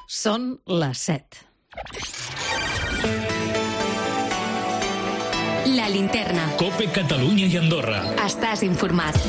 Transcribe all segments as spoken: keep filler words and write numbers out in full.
Són les set. La Linterna. COPE Catalunya i Andorra. Estàs informat.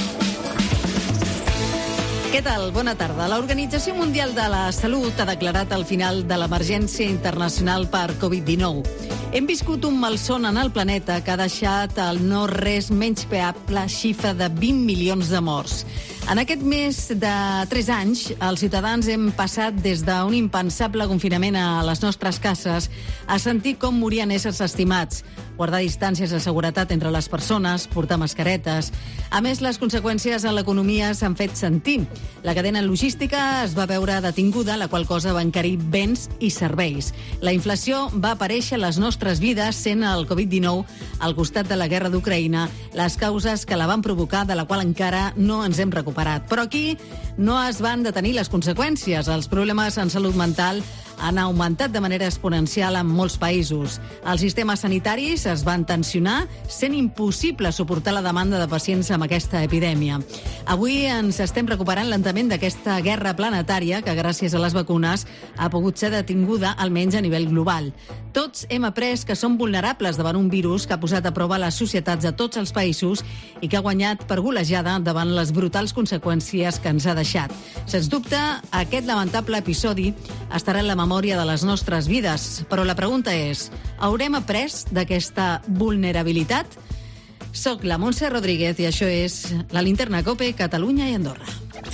Què tal? Bona tarda. L'Organització Mundial de la Salut ha declarat el final de l'emergència internacional per covid dinou. Hem viscut un malson en el planeta que ha deixat el no res menyspreable xifra de vint milions de morts. En aquest mes de tres anys, els ciutadans hem passat des d'un impensable confinament a les nostres cases a sentir com morien éssers estimats, guardar distàncies de seguretat entre les persones, portar mascaretes. A més, les conseqüències en l'economia s'han fet sentir. La cadena logística es va veure detinguda, la qual cosa va encarir béns i serveis. La inflació va aparèixer a les nostres vides, sent el covid dinou al costat de la guerra d'Ucraïna les causes que la van provocar, de la qual encara no ens hem recuperat. Però aquí no es van detenir les conseqüències. Els problemes en salut mental han augmentat de manera exponencial en molts països. Els sistemes sanitaris es van tensionar, sent impossible suportar la demanda de pacients amb aquesta epidèmia. Avui ens estem recuperant lentament d'aquesta guerra planetària que, gràcies a les vacunes, ha pogut ser detinguda, almenys a nivell global. Tots hem après que som vulnerables davant un virus que ha posat a prova les societats de tots els països i que ha guanyat per golejada davant les brutals conseqüències que ens ha deixat. Sens dubte, aquest lamentable episodi estarà en la memòria de les nostres vides, però la pregunta és: haurem après d'aquesta vulnerabilitat? Soc la Montse Rodríguez i això és La Linterna COPE Catalunya i Andorra.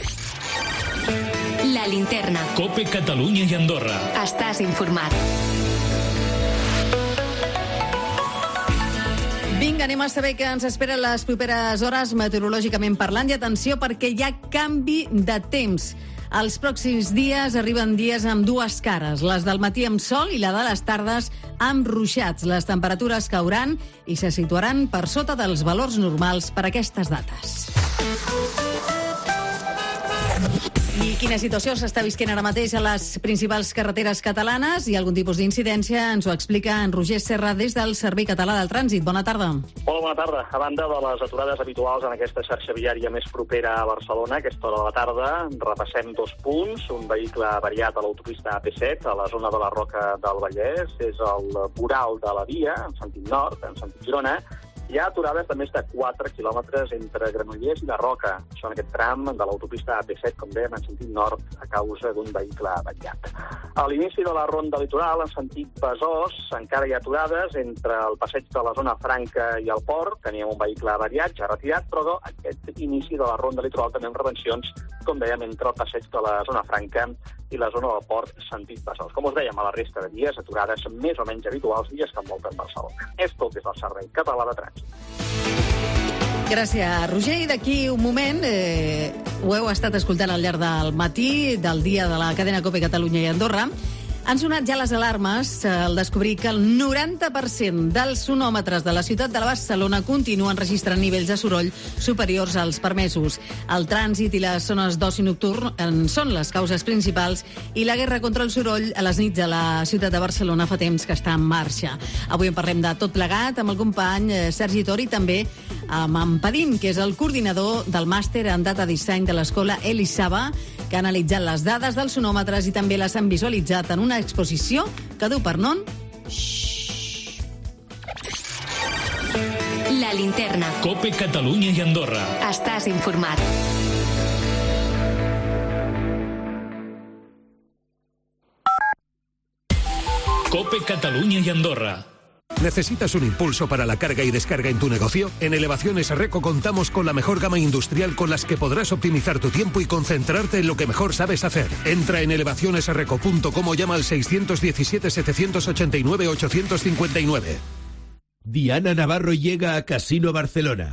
La Linterna. COPE Catalunya i Andorra. Estàs informat. Vinga, anem a saber què ens espera les properes hores meteorològicament parlant. I atenció, perquè hi ha canvi de temps. Els pròxims dies arriben dies amb dues cares, les del matí amb sol i la de les tardes amb ruixats. Les temperatures cauran i se situaran per sota dels valors normals per aquestes dates. I quina situació s'està visquent ara mateix a les principals carreteres catalanes? Hi ha algun tipus d'incidència? Ens ho explica en Roger Serra des del Servei Català del Trànsit. Bona tarda. Hola, bona tarda. A banda de les aturades habituals en aquesta xarxa viària més propera a Barcelona, a aquesta hora de la tarda, repassem dos punts. Un vehicle avariat a l'autopista A P set, a la zona de la Roca del Vallès. És el voral de la via, en sentit nord, en sentit Girona. Hi ha aturades de més de quatre quilòmetres entre Granollers i la Roca. Això en aquest tram de l'autopista A P set, com dèiem, en sentit nord, a causa d'un vehicle avariat. A l'inici de la ronda litoral, en sentit Besòs, encara hi ha aturades entre el passeig de la zona Franca i el port. Teníem un vehicle avariat, ja retirat, però aquest inici de la ronda litoral també amb retencions, com dèiem, entre el passeig de la zona Franca i la zona del port, sentit Besòs. Com us dèiem, a la resta de dies, aturades més o menys habituals, dies que envolten Barcelona. És tot des del Servei Català de Trànsit. Gràcies, Roger. I d'aquí un moment, eh, ho heu estat escoltant al llarg del matí, del dia de la cadena COPE Catalunya i Andorra. Han sonat ja les alarmes al descobrir que el noranta per cent dels sonòmetres de la ciutat de Barcelona continuen registrant nivells de soroll superiors als permesos. El trànsit i les zones d'oci nocturn en són les causes principals i la guerra contra el soroll a les nits de la ciutat de Barcelona fa temps que està en marxa. Avui en parlem de tot plegat amb el company Sergi Tori, també amb en Padim, que és el coordinador del màster en Data Design de l'escola Elisava, que ha analitzat les dades dels sonòmetres i també les han visualitzat en una exposició que du per nom Xxxt. La Linterna. COPE Catalunya i Andorra. Estàs informat. COPE Catalunya y Andorra. ¿Necesitas un impulso para la carga y descarga en tu negocio? En Elevaciones Arreco contamos con la mejor gama industrial con las que podrás optimizar tu tiempo y concentrarte en lo que mejor sabes hacer. Entra en elevaciones arreco punto com o llama al seiscientos diecisiete, setecientos ochenta y nueve, ochocientos cincuenta y nueve. Diana Navarro llega a Casino Barcelona.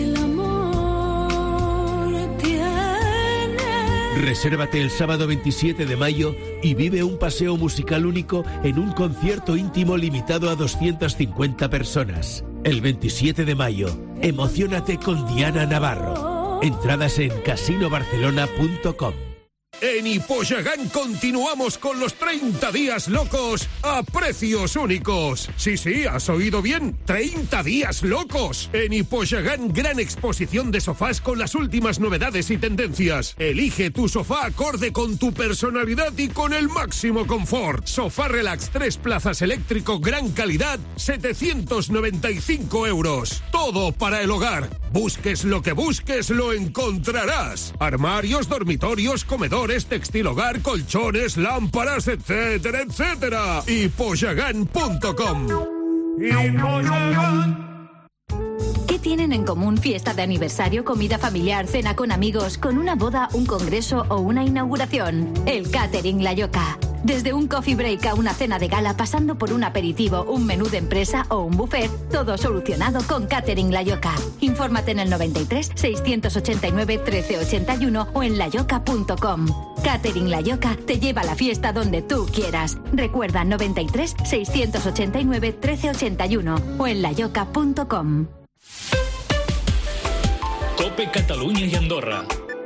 Resérvate el sábado veintisiete de mayo y vive un paseo musical único en un concierto íntimo limitado a doscientas cincuenta personas. El veintisiete de mayo, emociónate con Diana Navarro. Entradas en casino barcelona punto com. En Hipoyagán continuamos con los treinta días locos a precios únicos. Sí, sí, has oído bien. treinta días locos. En Hipoyagán, gran exposición de sofás con las últimas novedades y tendencias. Elige tu sofá acorde con tu personalidad y con el máximo confort. Sofá Relax tres plazas eléctrico, gran calidad, setecientos noventa y cinco euros. Todo para el hogar. Busques lo que busques, lo encontrarás. Armarios, dormitorios, comedores, textil hogar, colchones, lámparas, etcétera, etcétera. Hipoyagán punto com. ¿Qué tienen en común fiesta de aniversario, comida familiar, cena con amigos, con una boda, un congreso o una inauguración? El Catering La Yoca. Desde un coffee break a una cena de gala, pasando por un aperitivo, un menú de empresa o un buffet, todo solucionado con Catering La Yoca. Infórmate en el noventa y tres, seiscientos ochenta y nueve, trece ochenta y uno o en layoca punto com. Catering La Yoca te lleva a la fiesta donde tú quieras. Recuerda noventa y tres, seiscientos ochenta y nueve, trece ochenta y uno o en layoca punto com. Cope Catalunya i Andorra.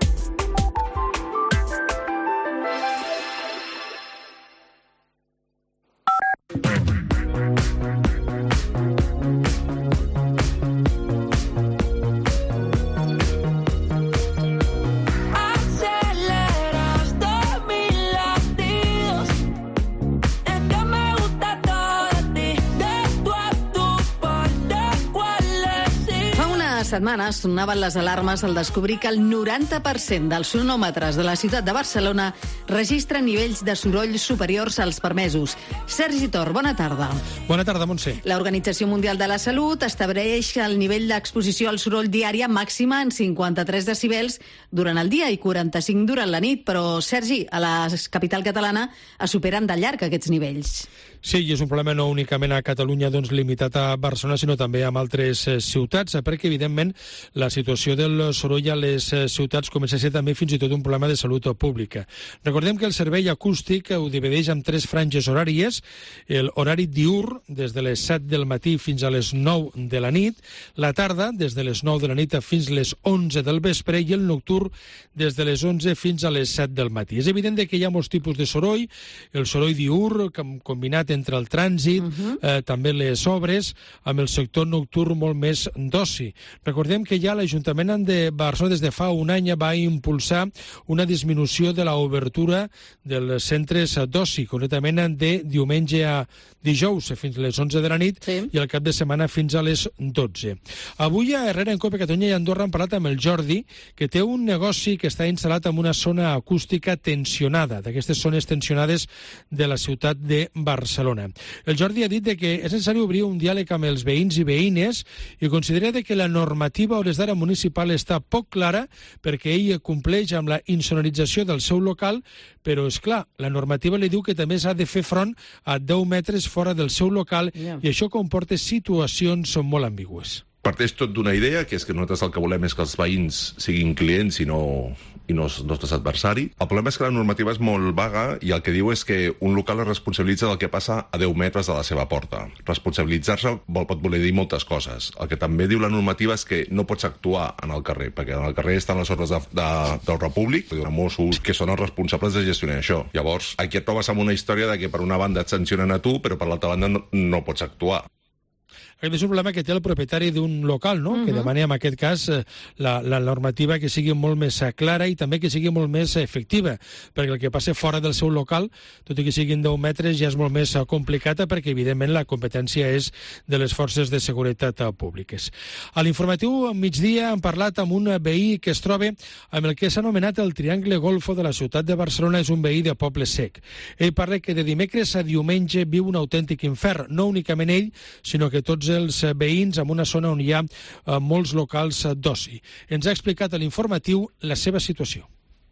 Setmanes sonaven les alarmes al descobrir que el noranta per cent dels sonòmetres de la ciutat de Barcelona registren nivells de soroll superiors als permesos. Sergi Tor, bona tarda. Bona tarda, Montse. L'Organització Mundial de la Salut estableix el nivell d'exposició al soroll diària màxima en cinquanta-tres decibels durant el dia i quaranta-cinc durant la nit, però, Sergi, a la capital catalana es superen de llarg aquests nivells. Sí, i és un problema no únicament a Catalunya, doncs, limitat a Barcelona, sinó també a altres eh, ciutats, perquè, evidentment, la situació del soroll a les eh, ciutats comença a ser també fins i tot un problema de salut pública. Recordem que el servei acústic ho divideix en tres franges horàries, el horari diürn, des de les set del matí fins a les nou de la nit, la tarda, des de les nou de la nit fins a les onze del vespre, i el nocturn, des de les onze fins a les set del matí. És evident que hi ha molts tipus de soroll, el soroll diürn, combinat entre el trànsit, uh-huh. eh, també les obres, amb el sector nocturn molt més d'oci. Recordem que ja l'Ajuntament de Barcelona des de fa un any va impulsar una disminució de l'obertura dels centres d'oci, concretament de diumenge a dijous fins a les onze de la nit, sí, i el cap de setmana fins a les dotze. Avui a Herrera, en Cope Catalunya i Andorra, hem parlat amb el Jordi, que té un negoci que està instal·lat en una zona acústica tensionada, d'aquestes zones tensionades de la ciutat de Barcelona. El Jordi ha dit que és necessari obrir un diàleg amb els veïns i veïnes i considera que la normativa a hores d'ara municipal està poc clara perquè ell compleix amb la insonorització del seu local, però, és clar, la normativa li diu que també s'ha de fer front a deu metres fora del seu local, yeah, i això comporta situacions molt ambigües. Parteix tot d'una idea, que és que nosaltres el que volem és que els veïns siguin clients i no, i no els nostres adversaris. El problema és que la normativa és molt vaga i el que diu és que un local es responsabilitza del que passa a deu metres de la seva porta. Responsabilitzar-se pot voler dir moltes coses. El que també diu la normativa és que no pots actuar en el carrer, perquè en el carrer estan les ordres de, de, d'ordre públic, de Mossos, que són els responsables de gestionar això. Llavors, aquí et trobes amb una història de que per una banda et sancionen a tu, però per l'altra banda no, no pots actuar. Aquest és un problema que té el propietari d'un local, no? Uh-huh. Que demani, en aquest cas, la, la normativa que sigui molt més clara i també que sigui molt més efectiva, perquè el que passa fora del seu local, tot i que siguin deu metres, ja és molt més complicat, perquè, evidentment, la competència és de les forces de seguretat públiques. A l'informatiu migdia hem parlat amb un veí que es troba amb el que s'ha anomenat el Triangle Golfo de la ciutat de Barcelona. És un veí de Poble Sec. Ell parla que de dimecres a diumenge viu un autèntic infern, no únicament ell, sinó que tots els veïns en una zona on hi ha eh, molts locals d'oci. Ens ha explicat a l'informatiu la seva situació.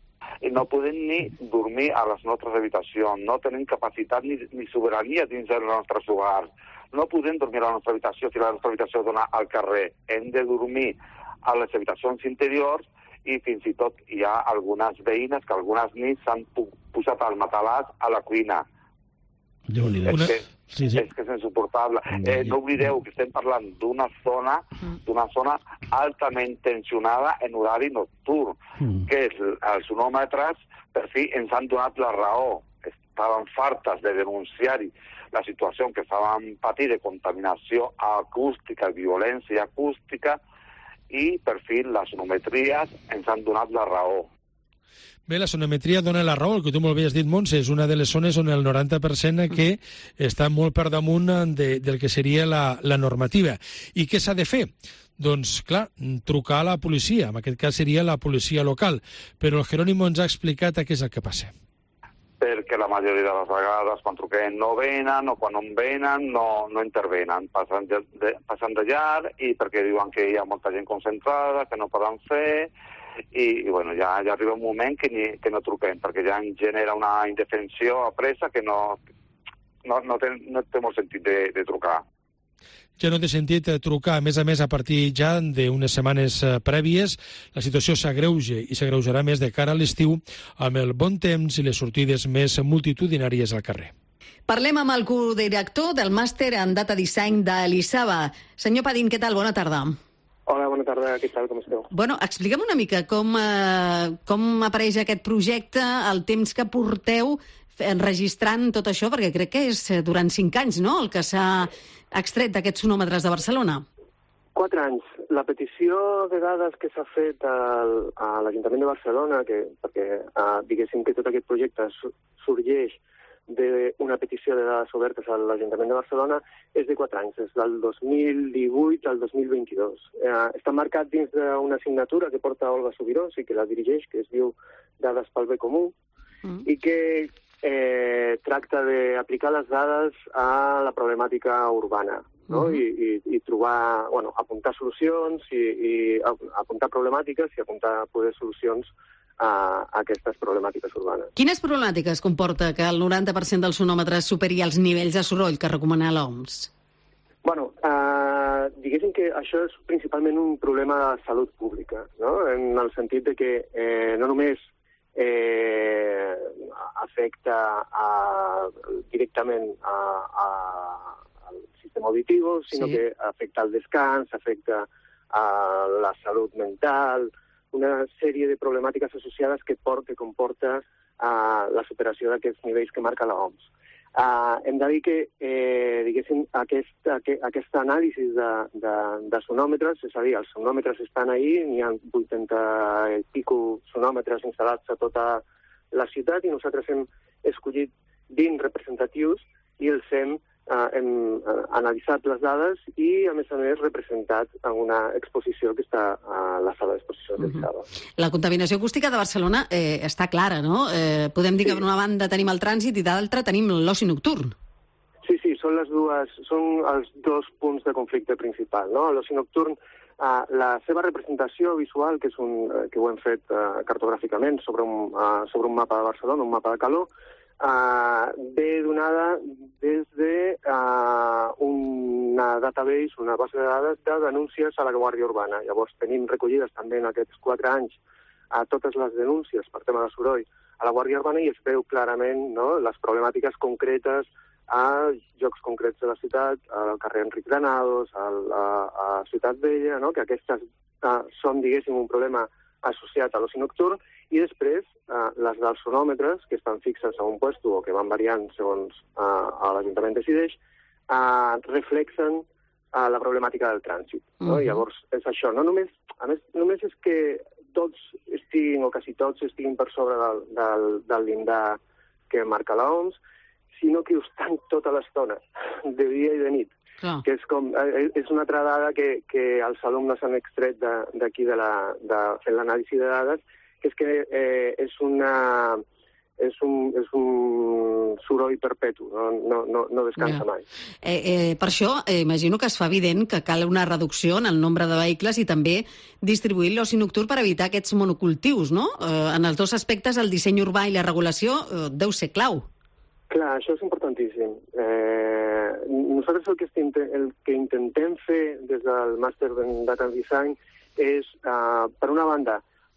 No podem ni dormir a les nostres habitacions, no tenim capacitat ni, ni sobirania dins dels nostres hogar. No podem dormir a la nostra habitació si la nostra habitació dona al carrer. Hem de dormir a les habitacions interiors i fins i tot hi ha algunes veïnes que algunes nits s'han posat al matalàs a la cuina. És que, sí, sí. és que és insuportable. Eh, no oblideu que estem parlant d'una zona d'una zona altament tensionada en horari nocturn, mm. que és, els sonòmetres per fi ens han donat la raó. Estaven fartes de denunciar-hi la situació que estaven patint de contaminació acústica, violència acústica, i per fi les sonometries ens han donat la raó. Bé, la sonometria dona la raó, el que tu molt bé has dit, Montse, és una de les zones on el noranta per cent que està molt per damunt de, del que seria la, la normativa. I què s'ha de fer? Doncs, clar, trucar a la policia, en aquest cas seria la policia local, però el Jerónimo ens ha explicat què és el que passa. Perquè la majoria de les vegades quan truquem no venen o quan no venen no, no intervenen, passen de, de, passen de llarg i perquè diuen que hi ha molta gent concentrada, que no poden fer, i, i bueno, ja, ja arriba un moment que, ni, que no truquem, perquè ja ens genera una indefensió apressa que no, no, no, té, no té molt sentit de, de trucar. Ja no té sentit trucar. A més a més, a partir ja d'unes setmanes prèvies, la situació s'agreuja i s'agreujarà més de cara a l'estiu amb el bon temps i les sortides més multitudinàries al carrer. Parlem amb el codirector del màster en Data Design de l'ISABA. Senyor Padín, què tal? Bona tarda. Hola, bona tarda. Què tal? Com esteu? Bueno, explica'm una mica com, eh, com apareix aquest projecte, el temps que porteu enregistrant tot això, perquè crec que és durant cinc anys, no?, el que s'ha extret d'aquests sonòmetres de Barcelona. Quatre anys. La petició de dades que s'ha fet al, a l'Ajuntament de Barcelona, que, perquè eh, diguéssim que tot aquest projecte sorgeix d'una petició de dades obertes a l'Ajuntament de Barcelona, és de quatre anys, és del dos mil divuit al dos mil vint-i-dos. Eh, està marcat dins d'una assignatura que porta Olga Subirós i que la dirigeix, que es diu Dades pel bé comú, mm. i que eh, tracta d'aplicar les dades a la problemàtica urbana, no? Mm-hmm. I, i, i trobar, bueno, apuntar solucions i, i apuntar problemàtiques i apuntar poder solucions a aquestes problemàtiques urbanes. Quines problemàtiques comporta que el noranta per cent dels sonòmetres superi els nivells de soroll que recomana l'O M S? Bueno, eh, diguéssim que això és principalment un problema de salut pública, no? En el sentit de que eh, no només eh, afecta a, directament a, a, al sistema auditiu, sinó sí. que afecta al descans, afecta a la salut mental, una sèrie de problemàtiques associades que, port, que comporta uh, la superació d'aquests nivells que marca l'O M S. Uh, hem de dir que, eh, diguéssim, aquest, aquest, aquesta anàlisi de, de, de sonòmetres, és a dir, els sonòmetres estan ahí, n'hi ha vuitanta i pico sonòmetres instal·lats a tota la ciutat i nosaltres hem escollit vint representatius i els hem Uh, hem uh, analitzat les dades i, a més a més, representat en una exposició que està a la sala d'exposició del Saba. La contaminació acústica de Barcelona eh, està clara, no? Eh, podem dir sí. que per una banda tenim el trànsit i d'altra tenim l'oci nocturn. Sí, sí, són les dues, són els dos punts de conflicte principal, no? L'oci nocturn, uh, la seva representació visual, que és un, uh, que ho hem fet uh, cartogràficament sobre un, uh, sobre un mapa de Barcelona, un mapa de calor, Uh, ve donada des de uh, una database, una base de dades de denúncies a la Guàrdia Urbana. Llavors tenim recollides també en aquests quatre anys uh, totes les denúncies per tema de soroll a la Guàrdia Urbana i es veu clarament, no?, les problemàtiques concretes a llocs concrets de la ciutat, al carrer Enric Granados, a, a, a Ciutat Vella, no?, que aquestes uh, són, diguéssim, un problema associat a l'oci nocturn, i després eh, les dels sonòmetres, que estan fixes a un puesto o que van variant segons eh, l'Ajuntament decideix, eh, reflexen eh, la problemàtica del trànsit. No? Uh-huh. Llavors, és això. No només, a més, només és que tots estiguin, o quasi tots estiguin per sobre del, del, del llindar que marca l'O M S, sinó que ho estan tota l'estona, de dia i de nit. Ah. Que és, com, és una altra dada que, que els alumnes han extret d'aquí de, de, la, de fent l'anàlisi de dades, que és que eh, és, una, és, un, és un soroll perpetu, no, no, no, no descansa yeah. mai. Eh, eh, per això, eh, imagino que es fa evident que cal una reducció en el nombre de vehicles i també distribuir l'oci nocturn per evitar aquests monocultius, no? Eh, en els dos aspectes, el disseny urbà i la regulació eh, deu ser clau. Clar, això és importantíssim. Eh, nosaltres el que, estem, el que intentem fer des del màster en Data Design és, eh, per una banda,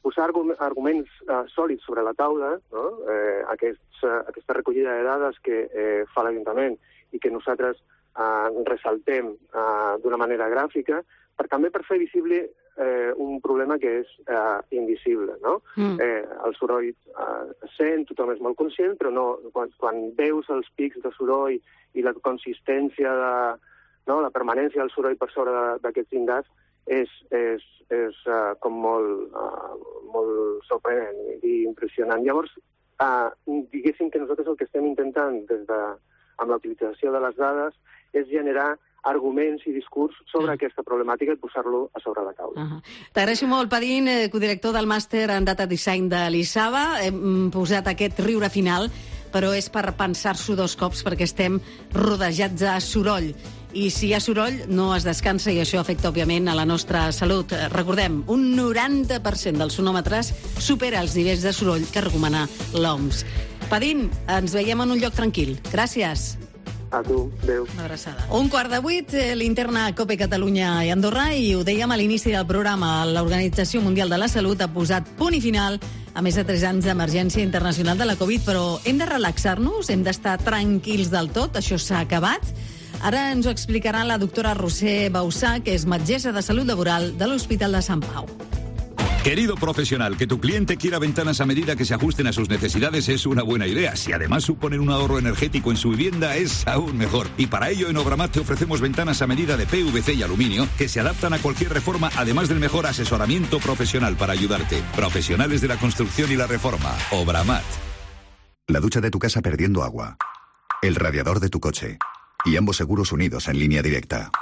posar arguments uh, sòlids sobre la taula, no? eh, aquests, uh, aquesta recollida de dades que eh, fa l'Ajuntament i que nosaltres uh, ressaltem uh, d'una manera gràfica, per també per fer visible eh, un problema que és eh, invisible, no? Mm. Eh, el soroll eh, sent, tothom és molt conscient, però no, quan, quan veus els pics de soroll i la consistència, de, no? la permanència del soroll per sobre d'aquests llindars, és, és, és uh, com molt, uh, molt sorprenent i impressionant. Llavors, uh, diguéssim que nosaltres el que estem intentant des de, amb la utilització de les dades és generar arguments i discurs sobre uh. aquesta problemàtica i posar-lo a sobre la taula. Uh -huh. T'agraeixo molt, Padín, eh, codirector del màster en Data Design de l'I S A B A. Hem posat aquest riure final, però és per pensar-s'ho dos cops perquè estem rodejats de soroll. I si hi ha soroll, no es descansa i això afecta, òbviament, a la nostra salut. Recordem, un noranta per cent dels sonòmetres supera els nivells de soroll que recomana l'O M S. Padín, ens veiem en un lloc tranquil. Gràcies. A tu, adéu. Una abraçada. Un quart de vuit, linterna COPE Catalunya i Andorra, i ho dèiem a l'inici del programa, l'Organització Mundial de la Salut ha posat punt i final a més de tres anys d'emergència internacional de la Covid, però hem de relaxar-nos? Hem d'estar tranquils del tot? Això s'ha acabat? Ara ens ho explicarà la doctora Roser Bausà, que és metgessa de salut laboral de l'Hospital de Sant Pau. Querido profesional, que tu cliente quiera ventanas a medida que se ajusten a sus necesidades es una buena idea. Si además suponen un ahorro energético en su vivienda, es aún mejor. Y para ello, en Obramat te ofrecemos ventanas a medida de P V C y aluminio que se adaptan a cualquier reforma, además del mejor asesoramiento profesional para ayudarte. Profesionales de la construcción y la reforma. Obramat. La ducha de tu casa perdiendo agua. El radiador de tu coche. Y ambos seguros unidos en línea directa.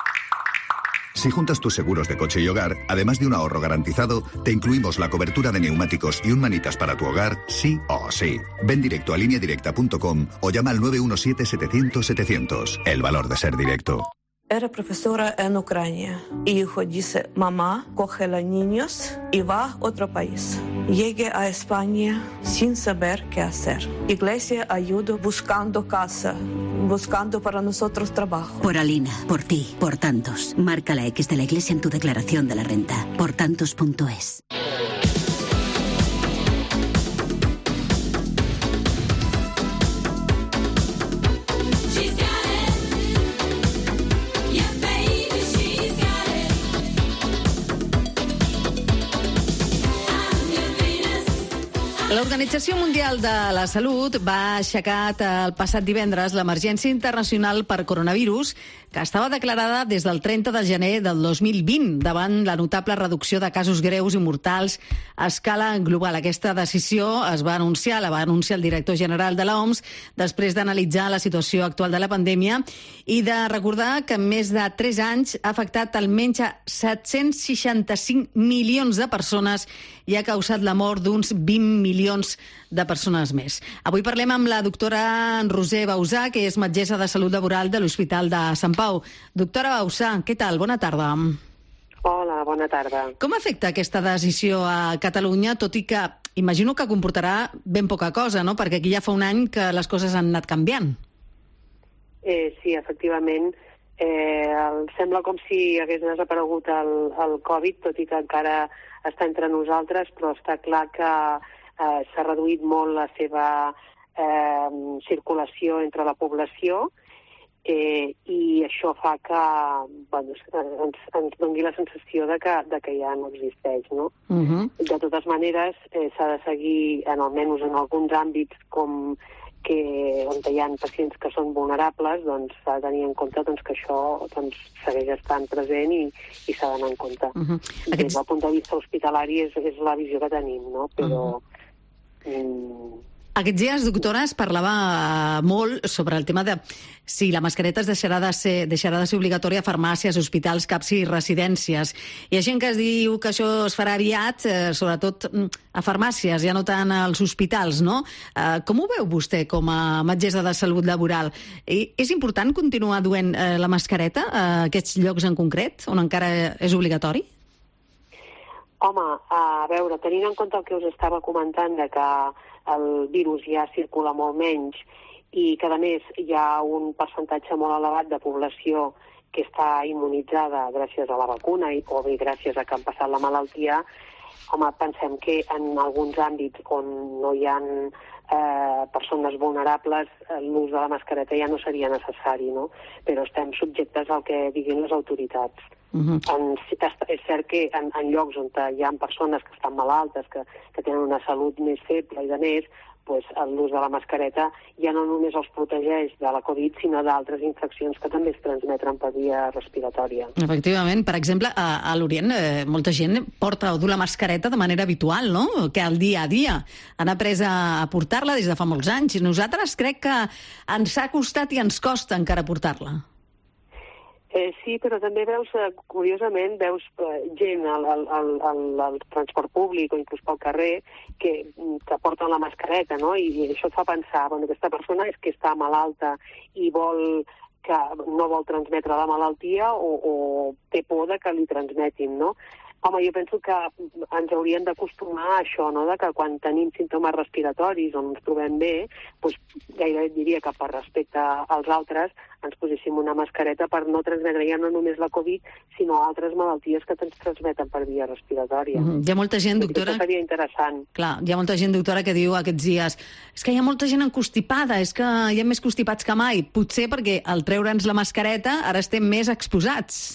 Si juntas tus seguros de coche y hogar, además de un ahorro garantizado, te incluimos la cobertura de neumáticos y un manitas para tu hogar, sí o sí. Ven directo a línea directa punto com o llama al nueve uno siete setecientos setecientos. El valor de ser directo. Era profesora en Ucrania. Hijo dice, mamá, coge a los niños y va a otro país. Llegué a España sin saber qué hacer. Iglesia ayudó buscando casa, buscando para nosotros trabajo. Por Alina, por ti, por tantos. Marca la X de la Iglesia en tu declaración de la renta. por tantos punto es. L'Organització Mundial de la Salut va aixecar el passat divendres l'emergència internacional per coronavirus, que estava declarada des del trenta de gener del dos mil vint, davant la notable reducció de casos greus i mortals a escala global. Aquesta decisió es va anunciar, la va anunciar el director general de l'O M S, després d'analitzar la situació actual de la pandèmia i de recordar que en més de tres anys ha afectat almenys a set-cents seixanta-cinc milions de persones i ha causat la mort d'uns vint milions de persones més. Avui parlem amb la doctora Roser Bausà, que és metgessa de salut laboral de l'Hospital de Sant Pau. Doctora Bausà, què tal? Bona tarda. Hola, bona tarda. Com afecta aquesta decisió a Catalunya, tot i que imagino que comportarà ben poca cosa, no? Perquè aquí ja fa un any que les coses han anat canviant. Eh, sí, efectivament. Eh, el, sembla com si hagués desaparegut el, el Covid, tot i que encara està entre nosaltres, però està clar que eh, s'ha reduït molt la seva eh, circulació entre la població eh, i això fa que bueno, ens, ens doni la sensació de que, de que ja no existeix, no? Uh-huh. De totes maneres, eh, s'ha de seguir, en almenys en alguns àmbits com que on hi ha pacients que són vulnerables, doncs s'ha de tenir en compte doncs, que això doncs, segueix estant present i, i s'ha d'anar en compte. Uh-huh. Aquests... Des del punt de vista hospitalari és, és la visió que tenim, no? Però... Uh-huh. mm... Aquests dies, doctora, es parlava molt sobre el tema de si la mascareta es deixarà de ser, deixarà de ser obligatòria a farmàcies, hospitals, C A Ps i residències. Hi ha gent que es diu que això es farà aviat, eh, sobretot a farmàcies, ja no tant als hospitals, no? Eh, com ho veu vostè com a metgessa de salut laboral? I és important continuar duent eh, la mascareta a aquests llocs en concret, on encara és obligatori? Home, a veure, tenint en compte el que us estava comentant de que el virus ja circula molt menys i que, a més, hi ha un percentatge molt elevat de població que està immunitzada gràcies a la vacuna i, o bé gràcies a que han passat la malaltia, home, pensem que en alguns àmbits on no hi ha eh, persones vulnerables, l'ús de la mascareta ja no seria necessari, no? Però estem subjectes al que diguin les autoritats. Uh-huh. En, és cert que en, en llocs on hi ha persones que estan malaltes, que, que tenen una salut més feble i de més, pues, l'ús de la mascareta ja no només els protegeix de la Covid, sinó d'altres infeccions que també es transmeten per via respiratòria. Efectivament. Per exemple, a, a l'Orient eh, molta gent porta o du la mascareta de manera habitual, no? Que al dia a dia han après a, a portar-la des de fa molts anys. Nosaltres crec que ens ha costat i ens costa encara portar-la. Eh, sí, però també veus, eh, curiosament, veus eh, gent al, al, al, al transport públic o inclús pel carrer que, que porten la mascareta, no? I, i això et fa pensar, bueno, aquesta persona és que està malalta i vol que no vol transmetre la malaltia o, o té por de que li transmetin, no? Home, jo penso que ens hauríem d'acostumar a això, no? De que quan tenim símptomes respiratoris o ens trobem bé, doncs gairebé diria que per respecte als altres ens poséssim una mascareta per no transmetre ja no només la Covid, sinó altres malalties que ens transmeten per via respiratòria. Mm-hmm. Hi ha molta gent, doctora... Això seria interessant. Clar, hi ha molta gent, doctora, que diu aquests dies és que hi ha molta gent encostipada, és que hi ha més constipats que mai. Potser perquè al treure'ns la mascareta ara estem més exposats.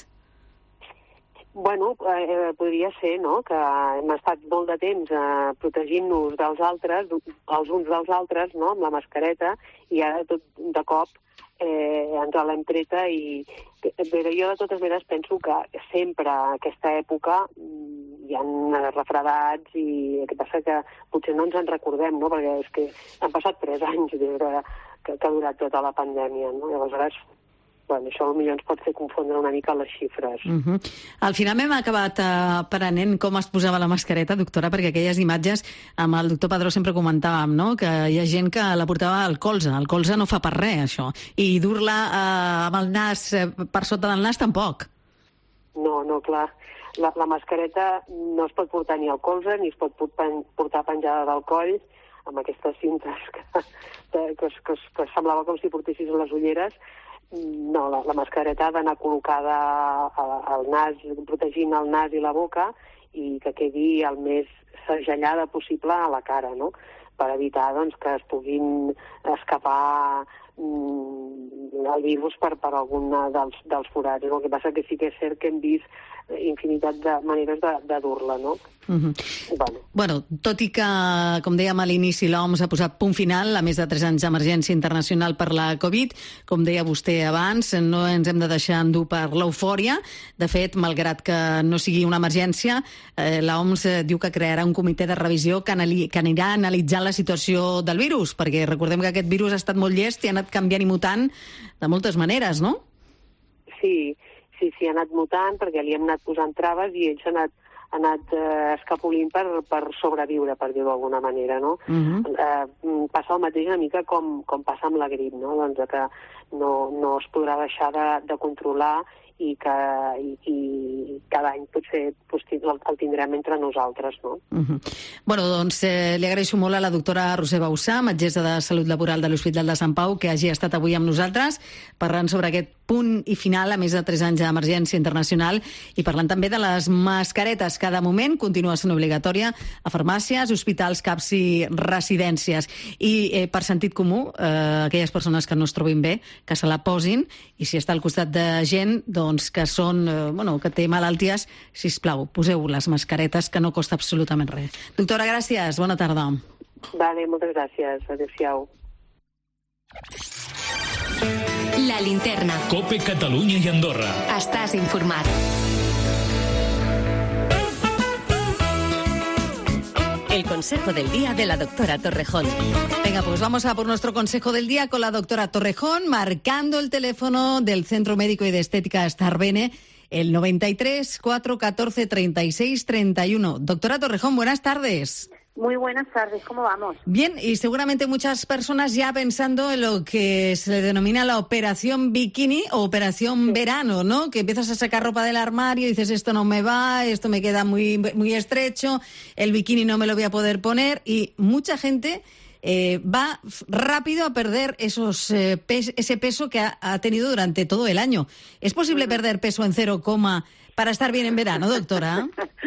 Bueno, eh, podria ser, no?, que hem estat molt de temps eh, protegint-nos dels altres, els uns dels altres, no?, amb la mascareta, i ara tot de cop eh, ens l'hem treta i... Però jo de totes maneres penso que sempre a aquesta època hi ha refredats i el que passa que potser no ens en recordem, no?, perquè és que han passat tres anys des de, que, que ha durat tota la pandèmia, no?, i aleshores... Bueno, això potser ens pot fer confondre una mica les xifres. Uh-huh. Al final hem acabat uh, aprenent com es posava la mascareta, doctora, perquè aquelles imatges, amb el doctor Padró sempre comentàvem, no?, que hi ha gent que la portava al colze. El colze no fa per res, això. I dur-la uh, amb el nas, uh, per sota del nas, tampoc. No, no, clar. La, la mascareta no es pot portar ni al colze, ni es pot portar penjada del coll, amb aquestes cintes que, que, que, que, que semblava com si portessis les ulleres. No, la, la mascareta ha d'anar col·locada al nas, protegint el nas i la boca, i que quedi el més segellada possible a la cara, no?, per evitar, doncs, que es puguin escapar mm, el virus per, per algun dels, dels forats. El que passa que sí que és cert que hem vist infinitat de maneres de, de dur-la, no? Uh-huh. Bueno. bueno, tot i que, com dèiem a l'inici, l'O M S ha posat punt final a més de tres anys d'emergència internacional per la Covid, com deia vostè abans, no ens hem de deixar endur per l'eufòria. De fet, malgrat que no sigui una emergència, eh, l'O M S diu que crearà un comitè de revisió que, anali- que anirà analitzant la situació del virus, perquè recordem que aquest virus ha estat molt llest i ha anat canviant i mutant de moltes maneres, no? Sí, sí, sí, ha anat mutant perquè li hem anat posant traves i ells han anat, ha anat eh, escapolint per, per sobreviure, per dir-ho d'alguna manera, no? Uh-huh. eh, passa el mateix una mica com, com passa amb la grip, no? Doncs que no, no es podrà deixar de, de controlar i que i, i cada any potser pues, el, el tindrem entre nosaltres, no? Uh-huh. Bueno, doncs eh, li agraeixo molt a la doctora Roser Bausà, metgessa de Salut Laboral de l'Hospital de Sant Pau, que hagi estat avui amb nosaltres parlant sobre aquest punt i final a més de tres anys d'emergència internacional i parlant també de les mascaretes que de moment continua sent obligatòria a farmàcies, hospitals, CAPs i residències. I eh, per sentit comú, eh, aquelles persones que no es trobin bé, que se la posin, i si està al costat de gent doncs, que són, eh, bueno, que té malalties, sisplau, poseu les mascaretes, que no costa absolutament res. Doctora, gràcies. Bona tarda. Vale, moltes gràcies. Adéu-siau. La linterna. Cope Catalunya i Andorra. Estàs informat. El consejo del día de la doctora Torrejón. Venga, pues vamos a por nuestro consejo del día con la doctora Torrejón, marcando el teléfono del Centro Médico y de Estética Starbene, el noventa y tres, cuatro catorce, treinta y seis, treinta y uno. Doctora Torrejón, buenas tardes. Muy buenas tardes, ¿cómo vamos? Bien, y seguramente muchas personas ya pensando en lo que se le denomina la operación bikini o operación sí. verano, ¿no? Que empiezas a sacar ropa del armario y dices, esto no me va, esto me queda muy, muy estrecho, el bikini no me lo voy a poder poner, y mucha gente eh, va rápido a perder esos eh, pes- ese peso que ha, ha tenido durante todo el año. ¿Es posible uh-huh. perder peso en cero coma para estar bien en verano, doctora?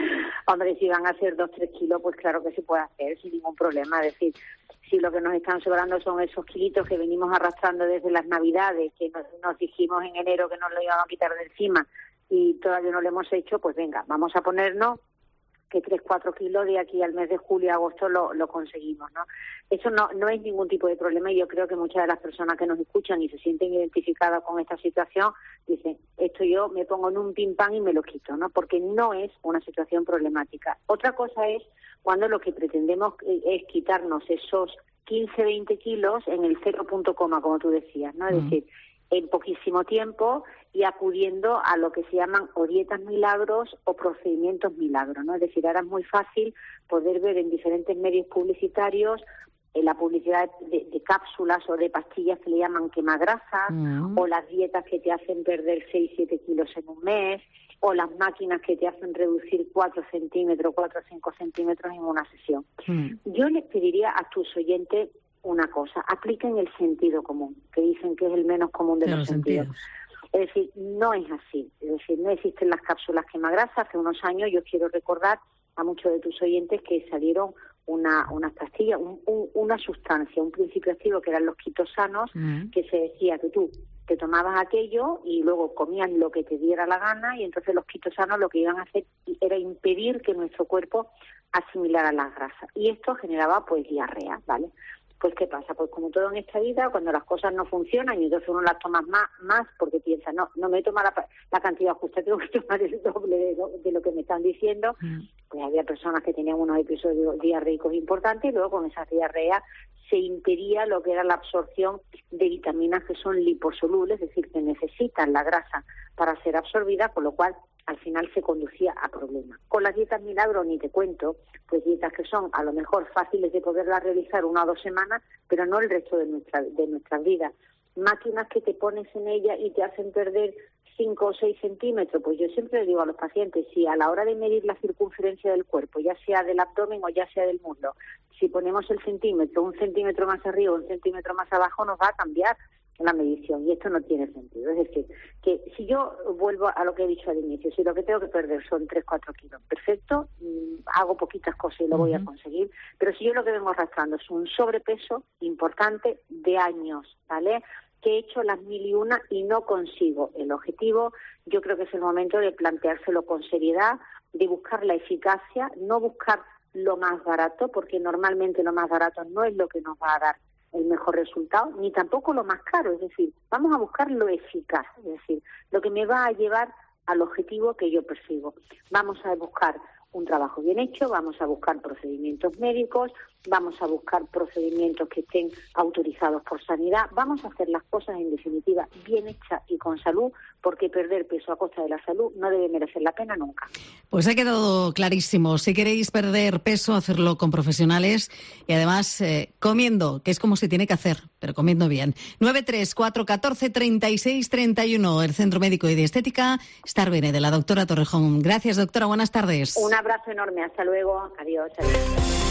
Hombre, si van a ser dos, tres kilos, pues claro que se puede hacer sin ningún problema. Es decir, si lo que nos están sobrando son esos kilitos que venimos arrastrando desde las Navidades, que nos, nos dijimos en enero que nos lo iban a quitar de encima y todavía no lo hemos hecho, pues venga, vamos a ponernos que tres, cuatro kilos de aquí al mes de julio, agosto lo, lo conseguimos, ¿no? Eso no, no es ningún tipo de problema y yo creo que muchas de las personas que nos escuchan y se sienten identificadas con esta situación dicen, esto yo me pongo en un pim pam y me lo quito, ¿no? Porque no es una situación problemática. Otra cosa es cuando lo que pretendemos es quitarnos esos quince, veinte kilos en el cero punto coma, como tú decías, ¿no? Es mm. decir, en poquísimo tiempo y acudiendo a lo que se llaman o dietas milagros o procedimientos milagros, ¿no? Es decir, ahora es muy fácil poder ver en diferentes medios publicitarios en la publicidad de, de cápsulas o de pastillas que le llaman quemagrasas, mm. o las dietas que te hacen perder seis, siete kilos en un mes, o las máquinas que te hacen reducir cuatro centímetros, cuatro o cinco centímetros en una sesión. Mm. Yo les pediría a tus oyentes una cosa, apliquen el sentido común, que dicen que es el menos común de, de los, los sentidos. sentidos. Es decir, no es así. Es decir, no existen las cápsulas quemagrasa. Hace unos años yo quiero recordar a muchos de tus oyentes que salieron una, unas pastillas, un, un, una sustancia, un principio activo que eran los quitosanos, mm. que se decía que tú te tomabas aquello y luego comías lo que te diera la gana y entonces los quitosanos lo que iban a hacer era impedir que nuestro cuerpo asimilara las grasas. Y esto generaba pues diarrea, ¿vale? Pues ¿qué pasa? Pues como todo en esta vida, cuando las cosas no funcionan y entonces uno las toma más, más porque piensa, no, no me toma la, la cantidad justa, tengo que tomar el doble de lo, de lo que me están diciendo, mm. pues había personas que tenían unos episodios diarreicos importantes y luego con esa diarrea se impedía lo que era la absorción de vitaminas que son liposolubles, es decir, que necesitan la grasa para ser absorbida, con lo cual al final se conducía a problemas. Con las dietas milagro ni te cuento, pues dietas que son a lo mejor fáciles de poderlas realizar una o dos semanas, pero no el resto de nuestra de nuestras vidas. Máquinas que te pones en ella y te hacen perder cinco o seis centímetros, pues yo siempre le digo a los pacientes, si a la hora de medir la circunferencia del cuerpo, ya sea del abdomen o ya sea del muslo, si ponemos el centímetro, un centímetro más arriba o un centímetro más abajo, nos va a cambiar la medición y esto no tiene sentido. Es decir, que si yo vuelvo a lo que he dicho al inicio, si lo que tengo que perder son tres, cuatro kilos, perfecto, mmm, hago poquitas cosas y lo uh-huh. voy a conseguir, pero si yo lo que vengo arrastrando es un sobrepeso importante de años, ¿vale?, que he hecho las mil y una y no consigo el objetivo, yo creo que es el momento de planteárselo con seriedad, de buscar la eficacia, no buscar lo más barato, porque normalmente lo más barato no es lo que nos va a dar el mejor resultado, ni tampoco lo más caro, es decir, vamos a buscar lo eficaz, es decir, lo que me va a llevar al objetivo que yo persigo. Vamos a buscar un trabajo bien hecho, vamos a buscar procedimientos médicos, vamos a buscar procedimientos que estén autorizados por sanidad, vamos a hacer las cosas en definitiva bien hechas y con salud, porque perder peso a costa de la salud no debe merecer la pena nunca. Pues ha quedado clarísimo. Si queréis perder peso, hacerlo con profesionales y además eh, comiendo, que es como se tiene que hacer, pero comiendo bien. nueve tres cuatro uno cuatro, tres seis tres uno, el Centro Médico y de Estética Star Bene, de la doctora Torrejón. Gracias, doctora. Buenas tardes. Un abrazo enorme. Hasta luego. Adiós. Adiós.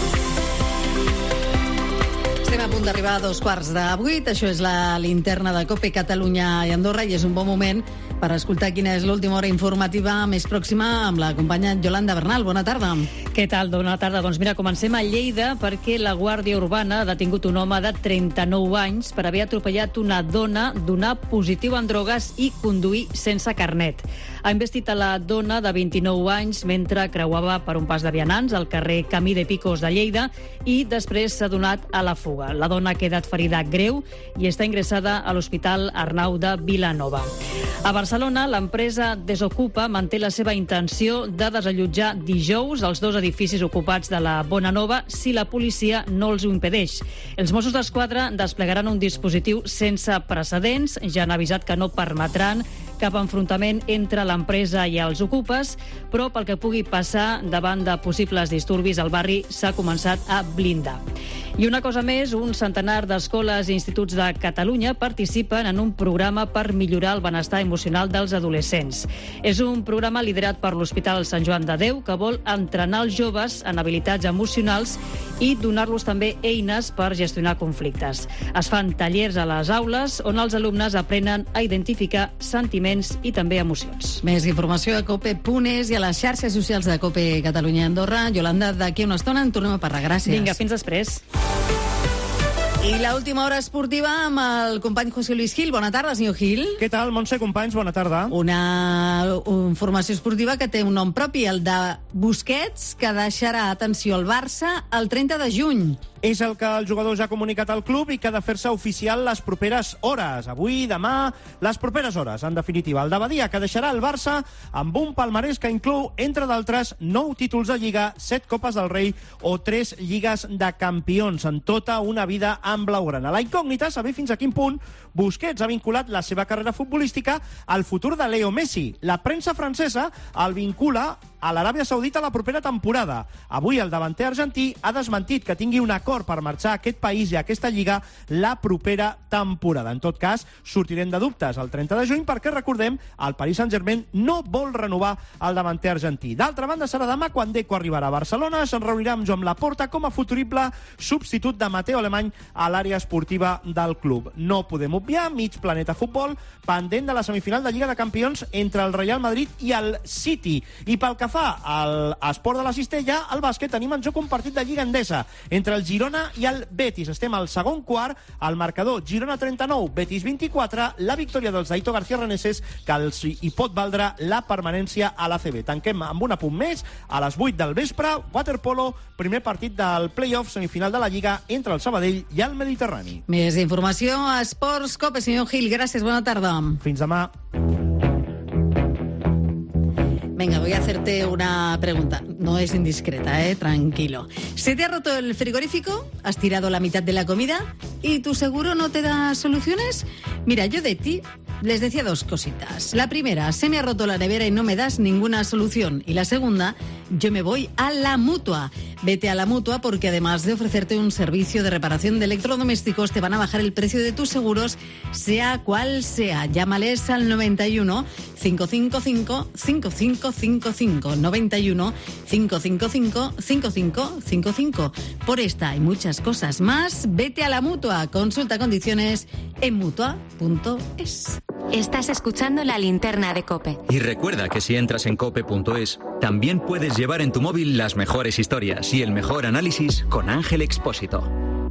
Estem a punt d'arribar a dos quarts de vuit. Això és la linterna de COPE Catalunya i Andorra i és un bon moment per escoltar quina és l'última hora informativa més pròxima amb la companya Yolanda Bernal. Bona tarda. Què tal? Bona tarda. Doncs mira, comencem a Lleida perquè la Guàrdia Urbana ha detingut un home de trenta-nou anys per haver atropellat una dona, donar positiu en drogues i conduir sense carnet. Ha investit a la dona de vint-i-nou anys mentre creuava per un pas de vianants al carrer Camí de Picos de Lleida i després s'ha donat a la fuga. La dona ha quedat ferida greu i està ingressada a l'Hospital Arnau de Vilanova. A Barcelona, l'empresa Desocupa manté la seva intenció de desallotjar dijous els dos edificis ocupats de la Bonanova si la policia no els ho impedeix. Els Mossos d'Esquadra desplegaran un dispositiu sense precedents, ja han avisat que no permetran cap enfrontament entre l'empresa i els ocupes, però pel que pugui passar davant de possibles disturbis al barri s'ha començat a blindar. I una cosa més, un centenar d'escoles i instituts de Catalunya participen en un programa per millorar el benestar emocional dels adolescents. És un programa liderat per l'Hospital Sant Joan de Déu que vol entrenar els joves en habilitats emocionals i donar-los també eines per gestionar conflictes. Es fan tallers a les aules on els alumnes aprenen a identificar sentiments i també emocions. Més informació a cope punt es i a les xarxes socials de Cope Catalunya i Andorra. Yolanda, d'aquí una estona en tornem a parlar. Gràcies. Vinga, fins després. I l'última hora esportiva amb el company José Luis Gil. Bona tarda, senyor Gil. Què tal, Montse, companys? Bona tarda. Una informació esportiva que té un nom propi, el de Busquets, que deixarà, atenció, al Barça el trenta de juny. És el que el jugador ja ha comunicat al club i que ha de fer-se oficial les properes hores. Avui, demà, les properes hores. En definitiva, el de Badia, que deixarà el Barça amb un palmarès que inclou, entre d'altres, nou títols de Lliga, set Copes del Rei o tres Lligues de Campions en tota una vida amb blaugrana. La incògnita és saber fins a quin punt Busquets ha vinculat la seva carrera futbolística al futur de Leo Messi. La premsa francesa el vincula a l'Aràbia Saudita la propera temporada. Avui el davanter argentí ha desmentit que tingui un acord per marxar a aquest país i a aquesta lliga la propera temporada. En tot cas, sortirem de dubtes el trenta de juny perquè, recordem, el Paris Saint-Germain no vol renovar el davanter argentí. D'altra banda, serà demà quan Deco arribarà a Barcelona. Se'n reunirà amb Joan Laporta com a futurible substitut de Mateo Alemany a l'àrea esportiva del club. No podem obviar mig planeta futbol pendent de la semifinal de Lliga de Campions entre el Real Madrid i el City. I pel que fa al esport de la cistella, al bàsquet tenim en joc un partit de Lliga Endesa entre el Girona i el Betis. Estem al segon quart, al marcador Girona trenta-nou, Betis vint-i-quatre, la victòria dels Daito García Reneses que els hi pot valdre la permanència a l'A C B. Tanquem amb un apunt més a les vuit del vespre, waterpolo, primer partit del play-off semifinal de la Lliga entre el Sabadell i el Mediterrani. Més informació a Esports Cope, senyor Gil. Gràcies, bona tarda. Fins demà. Venga, voy a hacerte una pregunta. No es indiscreta, ¿eh? Tranquilo. ¿Se te ha roto el frigorífico? ¿Has tirado la mitad de la comida? ¿Y tu seguro no te da soluciones? Mira, yo de ti les decía dos cositas. La primera, se me ha roto la nevera y no me das ninguna solución. Y la segunda, yo me voy a la Mutua. Vete a la Mutua porque además de ofrecerte un servicio de reparación de electrodomésticos, te van a bajar el precio de tus seguros, sea cual sea. Llámales al noventa y uno, cinco cinco cinco, cinco cinco cinco cinco, noventa y uno, cinco cinco cinco, cinco cinco cinco cinco. Por esta y muchas cosas más, vete a la Mutua. Consulta condiciones en mutua punto es. Estás escuchando La Linterna de COPE. Y recuerda que si entras en cope punto es, también puedes llevar en tu móvil las mejores historias y el mejor análisis con Ángel Expósito.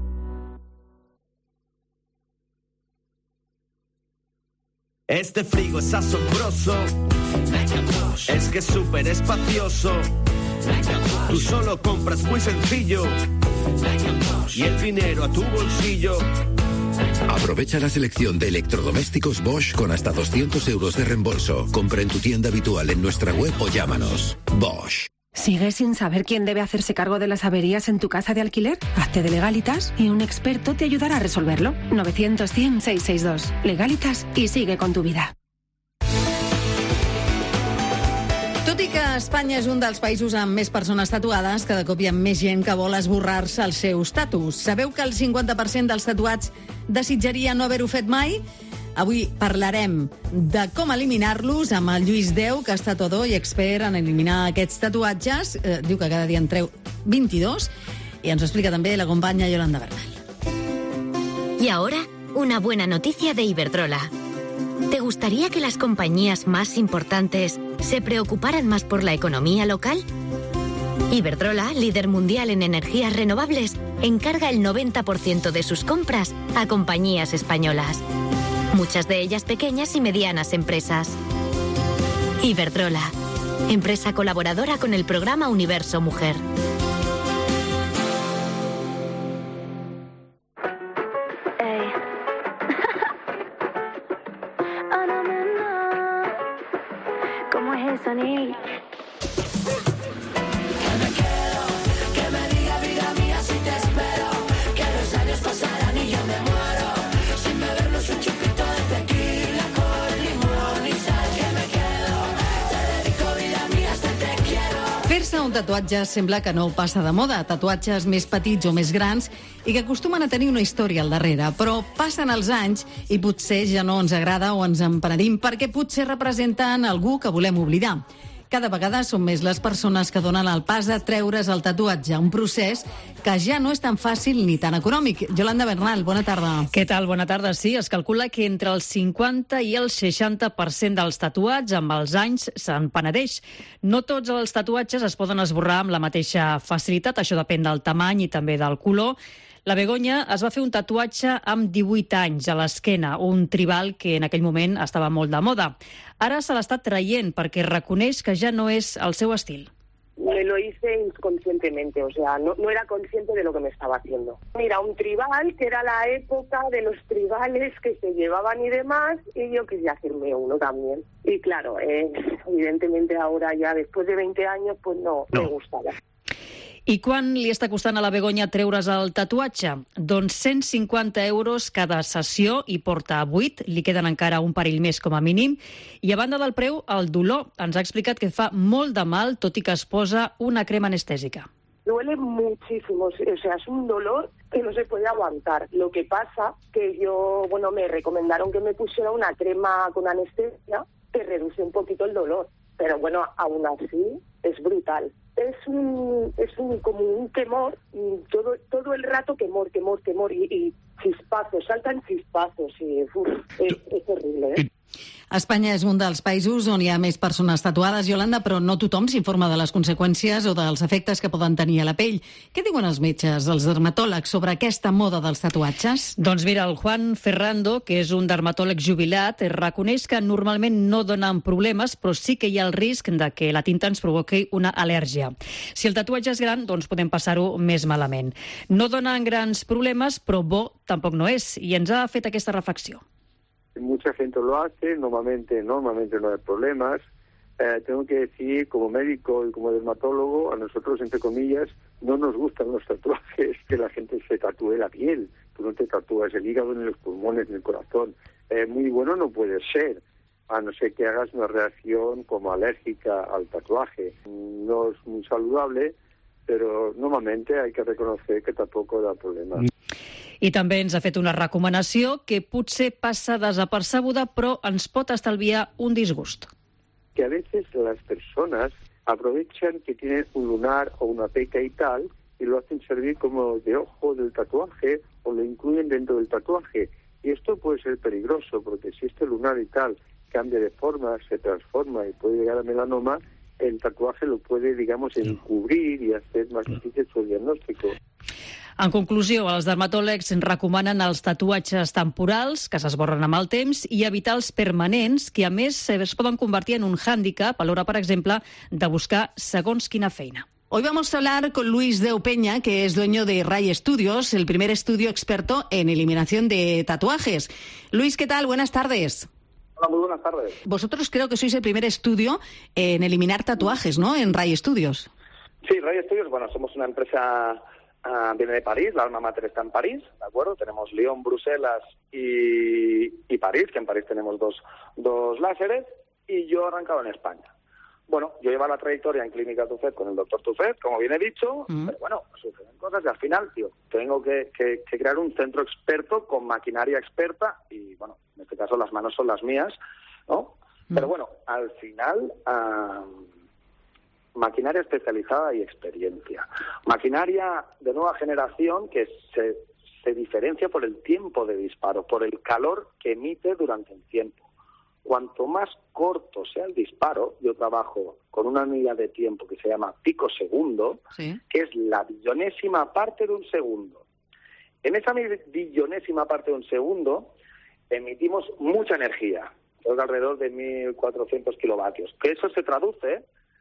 Este frigo es asombroso, es que es súper espacioso. Tú solo compras muy sencillo y el dinero a tu bolsillo. Aprovecha la selección de electrodomésticos Bosch con hasta doscientos euros de reembolso. Compra en tu tienda habitual, en nuestra web o llámanos. Bosch. ¿Sigues sin saber quién debe hacerse cargo de las averías en tu casa de alquiler? Hazte de Legalitas y un experto te ayudará a resolverlo. novecientos cien seiscientos sesenta y dos. Legalitas y sigue con tu vida. Tot i que Espanya és un dels països amb més persones tatuades, cada cop hi ha més gent que vol esborrar-se el seu estatus. Sabeu que el cinquanta per cent dels tatuats desitjaria no haver-ho fet mai? Avui parlarem de com eliminar-los amb el Lluís Deu, que és tatuador i expert en eliminar aquests tatuatges. Eh, diu que cada dia en treu vint-i-dos. I ens ho explica també la companya Yolanda Bernal. Y ahora, una buena noticia de Iberdrola. ¿Te gustaría que las compañías más importantes se preocuparan más por la economía local? Iberdrola, líder mundial en energías renovables, encarga el noventa por ciento de sus compras a compañías españolas. Muchas de ellas pequeñas y medianas empresas. Iberdrola, empresa colaboradora con el programa Universo Mujer. Fer-se un tatuatge sembla que no passa de moda. Tatuatges més petits o més grans i que acostumen a tenir una història al darrere. Però passen els anys i potser ja no ens agrada o ens en penedim perquè potser representen algú que volem oblidar. Cada vegada són més les persones que donen el pas a treure's el tatuatge, un procés que ja no és tan fàcil ni tan econòmic. Yolanda Bernal, bona tarda. Què tal? Bona tarda. Sí, es calcula que entre el cinquanta i el seixanta per cent dels tatuats amb els anys se'n penedeix. No tots els tatuatges es poden esborrar amb la mateixa facilitat, això depèn del tamany i també del color. La Begoña es va fer un tatuatge amb divuit anys a l'esquena, un tribal que en aquell moment estava molt de moda. Ara se l'està traient perquè reconeix que ja no és el seu estil. Me lo hice inconscientemente, o sea, no, no era consciente de lo que me estaba haciendo. Mira, un tribal, que era la época de los tribales que se llevaban y demás, y yo quería hacerme uno también. Y claro, eh, evidentemente ahora ya después de veinte años, pues no, no. me gustaba. I quan li està costant a la Begoña treure's el tatuatge? Doncs cent cinquanta euros cada sessió i porta vuit, li queden encara un parell més com a mínim. I a banda del preu, el dolor. Ens ha explicat que fa molt de mal, tot i que es posa una crema anestèsica. Duele muchísimo, o sea, es un dolor que no se puede aguantar. Lo que pasa que yo, bueno, me recomendaron que me pusiera una crema con anestesia que reduce un poquito el dolor. Pero bueno, aún así es brutal. Es un, es un como un quemor, todo todo el rato quemor, quemor, quemor y, y chispazos, saltan chispazos y uf, es, es horrible, ¿eh? Espanya és un dels països on hi ha més persones tatuades, Yolanda, però no tothom s'informa de les conseqüències o dels efectes que poden tenir a la pell. Què diuen els metges, els dermatòlegs, sobre aquesta moda dels tatuatges? Doncs mira, el Juan Ferrando, que és un dermatòleg jubilat, reconeix que normalment no donen problemes, però sí que hi ha el risc de que la tinta ens provoqui una al·lèrgia. Si el tatuatge és gran, doncs podem passar-ho més malament. No donen grans problemes, però bo tampoc no és, i ens ha fet aquesta reflexió. Mucha gente lo hace, normalmente normalmente no hay problemas. Eh, tengo que decir, como médico y como dermatólogo, a nosotros, entre comillas, no nos gustan los tatuajes, que la gente se tatúe la piel. Tú no te tatúas el hígado, ni los pulmones, ni el corazón. Eh, muy bueno no puede ser, a no ser que hagas una reacción como alérgica al tatuaje. No es muy saludable, pero normalmente hay que reconocer que tampoco da problemas. I també ens ha fet una recomanació que potser passa desapercebuda, però ens pot estalviar un disgust. Que a veces las personas aprovechan que tienen un lunar o una peca y tal, y lo hacen servir como de ojo del tatuaje o lo incluyen dentro del tatuaje. Y esto puede ser peligroso, porque si este lunar y tal cambia de forma, se transforma y puede llegar a melanoma, el tatuaje lo puede, digamos, encubrir y hacer más difícil su diagnóstico. En conclusió, els dermatòlegs recomanen els tatuatges temporals, que s'esborren amb el temps, i evitar els permanents, que a més es poden convertir en un hàndicap a l'hora, per exemple, de buscar segons quina feina. Hoy vamos a hablar con Luis de Upeña, que es dueño de Ray Studios, el primer estudio experto en eliminación de tatuajes. Luis, ¿qué tal? Buenas tardes. Hola, muy buenas tardes. Vosotros creo que sois el primer estudio en eliminar tatuajes, ¿no?, en Ray Studios. Sí, Ray Studios, bueno, somos una empresa... Uh, viene de París, la alma mater está en París, ¿de acuerdo? Tenemos Lyon, Bruselas y, y París, que en París tenemos dos, dos láseres, y yo he arrancado en España. Bueno, yo llevo la trayectoria en Clínica Tufet con el doctor Tufet, como bien he dicho, mm. pero bueno, suceden cosas y al final, tío, tengo que, que, que crear un centro experto con maquinaria experta y, bueno, en este caso las manos son las mías, ¿no? Mm. Pero bueno, al final... Uh, maquinaria especializada y experiencia. Maquinaria de nueva generación que se, se diferencia por el tiempo de disparo, por el calor que emite durante el tiempo. Cuanto más corto sea el disparo, yo trabajo con una unidad de tiempo que se llama picosegundo, ¿sí?, que es la billonésima parte de un segundo. En esa billonésima parte de un segundo emitimos mucha energía, creo que alrededor de mil cuatrocientos kilovatios, que eso se traduce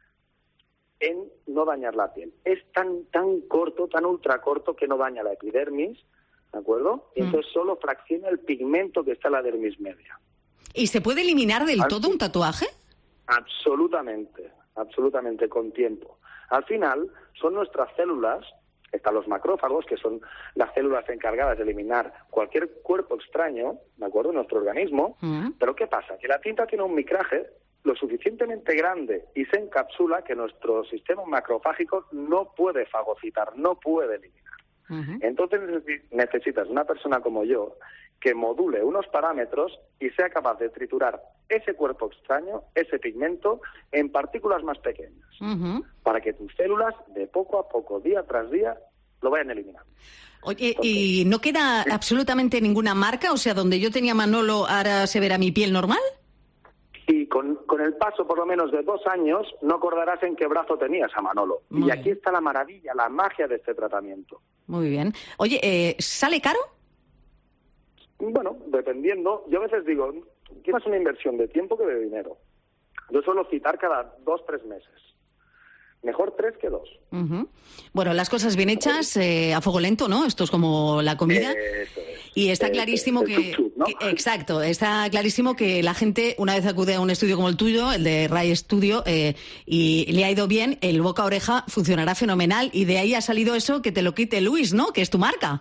en no dañar la piel. Es tan tan corto, tan ultra corto que no daña la epidermis, ¿de acuerdo? Y entonces solo fracciona el pigmento que está en la dermis media. ¿Y se puede eliminar del Al... todo un tatuaje? Absolutamente, absolutamente, con tiempo. Al final, son nuestras células, están los macrófagos, que son las células encargadas de eliminar cualquier cuerpo extraño, ¿de acuerdo?, en nuestro organismo. Uh-huh. Pero ¿qué pasa? Que la tinta tiene un micraje, lo suficientemente grande y se encapsula que nuestro sistema macrofágico no puede fagocitar, no puede eliminar. Uh-huh. Entonces necesitas una persona como yo que module unos parámetros y sea capaz de triturar ese cuerpo extraño, ese pigmento, en partículas más pequeñas, uh-huh. para que tus células, de poco a poco, día tras día, lo vayan eliminando. Oye, Entonces, ¿y no queda sí. absolutamente ninguna marca? O sea, donde yo tenía Manolo, ahora se verá mi piel normal. Y con, con el paso por lo menos de dos años no acordarás en qué brazo tenías a Manolo. Muy y aquí bien. Está la maravilla, la magia de este tratamiento. Muy bien. Oye, eh, ¿sale caro? Bueno, dependiendo. Yo a veces digo, ¿qué es una inversión de tiempo que de dinero? Yo suelo citar cada dos, tres meses. Mejor tres que dos. Uh-huh. Bueno, las cosas bien hechas, eh, a fuego lento, ¿no? Esto es como la comida. Eso es. Y está clarísimo el, el, el que, chup, ¿no? que... Exacto, está clarísimo que la gente, una vez acude a un estudio como el tuyo, el de Ray Studio, eh, y le ha ido bien, el boca a oreja funcionará fenomenal. Y de ahí ha salido eso que te lo quite Luis, ¿no? Que es tu marca.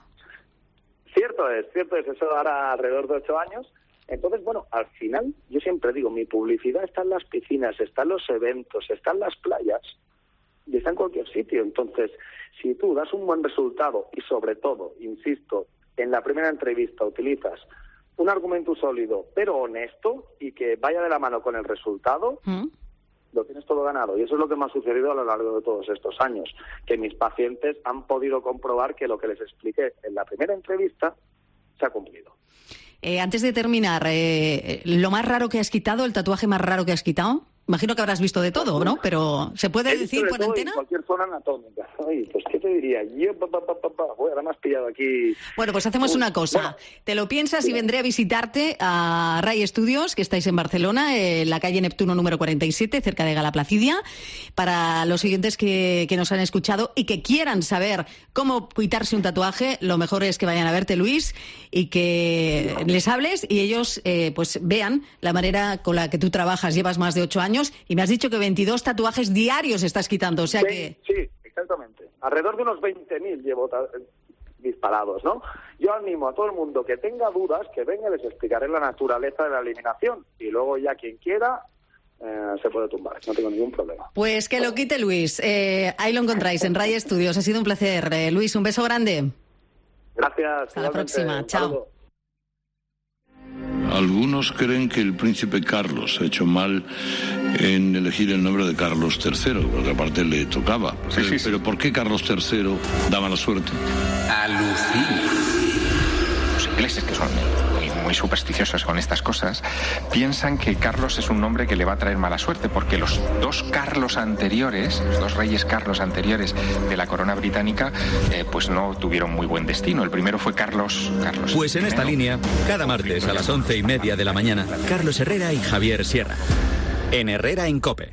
Cierto es, cierto es. Eso ahora alrededor de ocho años. Entonces, bueno, al final, yo siempre digo, mi publicidad está en las piscinas, está en los eventos, está en las playas, y está en cualquier sitio. Entonces, si tú das un buen resultado y sobre todo, insisto, en la primera entrevista utilizas un argumento sólido pero honesto y que vaya de la mano con el resultado, ¿Mm? lo tienes todo ganado. Y eso es lo que me ha sucedido a lo largo de todos estos años, que mis pacientes han podido comprobar que lo que les expliqué en la primera entrevista se ha cumplido. Eh, antes de terminar, eh, ¿lo más raro que has quitado, el tatuaje más raro que has quitado? Imagino que habrás visto de todo, ¿no? Pero ¿se puede He decir de por todo antena? En cualquier zona anatómica. Ay, pues, ¿qué te diría? Yo, pa, pa, pa, pa, Uy, ahora me has pillado aquí. Bueno, pues hacemos Uy, una cosa. Bueno, te lo piensas y vendré a visitarte a Ray Studios, que estáis en Barcelona, en la calle Neptuno número cuarenta y siete, cerca de Gala Placidia. Para los siguientes que, que nos han escuchado y que quieran saber cómo quitarse un tatuaje, lo mejor es que vayan a verte, Luis, y que les hables y ellos eh, pues vean la manera con la que tú trabajas. Llevas más de ocho años y me has dicho que veintidós tatuajes diarios estás quitando, o sea sí, que... Sí, exactamente. Alrededor de unos veinte mil llevo ta- disparados, ¿no? Yo animo a todo el mundo que tenga dudas, que venga, les explicaré la naturaleza de la eliminación y luego ya quien quiera eh, se puede tumbar, no tengo ningún problema. Pues que lo quite Luis. Eh, ahí lo encontráis en Ray Studios. Ha sido un placer. Eh, Luis, un beso grande. Gracias. Hasta la próxima. Chao. Algunos creen que el príncipe Carlos ha hecho mal en elegir el nombre de Carlos tercero, porque aparte le tocaba. Sí, sí, sí. Pero ¿por qué Carlos tercero da mala suerte? Alucina. Los ingleses, que son muy, muy supersticiosos con estas cosas, piensan que Carlos es un nombre que le va a traer mala suerte, porque los dos Carlos anteriores, los dos reyes Carlos anteriores de la corona británica, eh, pues no tuvieron muy buen destino. El primero fue Carlos... Carlos pues en esta línea, cada martes a las once y media de la mañana, Carlos Herrera y Javier Sierra. En Herrera en COPE.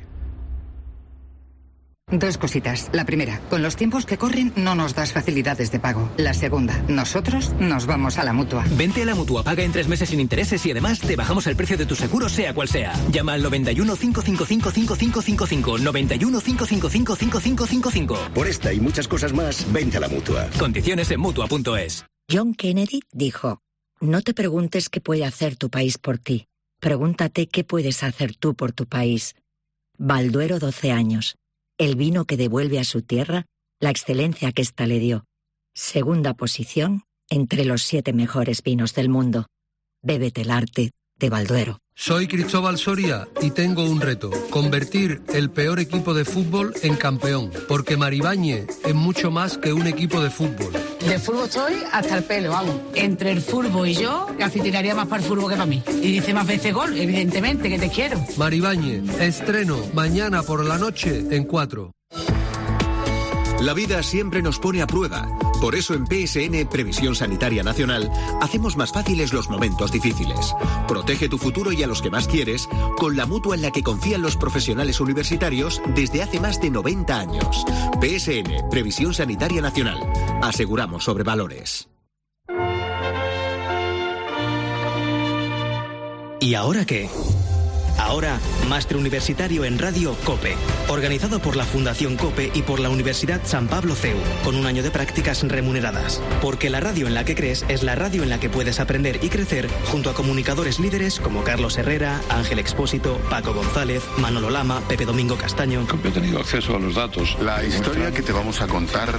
Dos cositas. La primera, con los tiempos que corren no nos das facilidades de pago. La segunda, nosotros nos vamos a la Mutua. Vente a la Mutua, paga en tres meses sin intereses y además te bajamos el precio de tu seguro sea cual sea. Llama al noventa y uno, cinco cinco cinco, cinco cinco cinco cinco, noventa y uno, cinco cinco cinco, cinco cinco cinco cinco. Por esta y muchas cosas más, vente a la Mutua. Condiciones en Mutua punto es. John Kennedy dijo, no te preguntes qué puede hacer tu país por ti. Pregúntate qué puedes hacer tú por tu país. Balduero doce años. El vino que devuelve a su tierra la excelencia que ésta le dio. Segunda posición entre los siete mejores vinos del mundo. Bébete el arte de Balduero. Soy Cristóbal Soria y tengo un reto, convertir el peor equipo de fútbol en campeón, porque Maribañe es mucho más que un equipo de fútbol. De fútbol estoy hasta el pelo, vamos. Entre el fútbol y yo, casi tiraría más para el fútbol que para mí. Y dice más veces gol, evidentemente, que te quiero. Maribañe, estreno mañana por la noche en cuatro. La vida siempre nos pone a prueba. Por eso en P S N Previsión Sanitaria Nacional hacemos más fáciles los momentos difíciles. Protege tu futuro y a los que más quieres con la mutua en la que confían los profesionales universitarios desde hace más de noventa años. P S N Previsión Sanitaria Nacional. Aseguramos sobre valores. ¿Y ahora qué? Ahora, máster universitario en Radio COPE, organizado por la Fundación COPE y por la Universidad San Pablo C E U, con un año de prácticas remuneradas. Porque la radio en la que crees es la radio en la que puedes aprender y crecer junto a comunicadores líderes como Carlos Herrera, Ángel Expósito, Paco González, Manolo Lama, Pepe Domingo Castaño. He tenido acceso a los datos. La historia que te vamos a contar...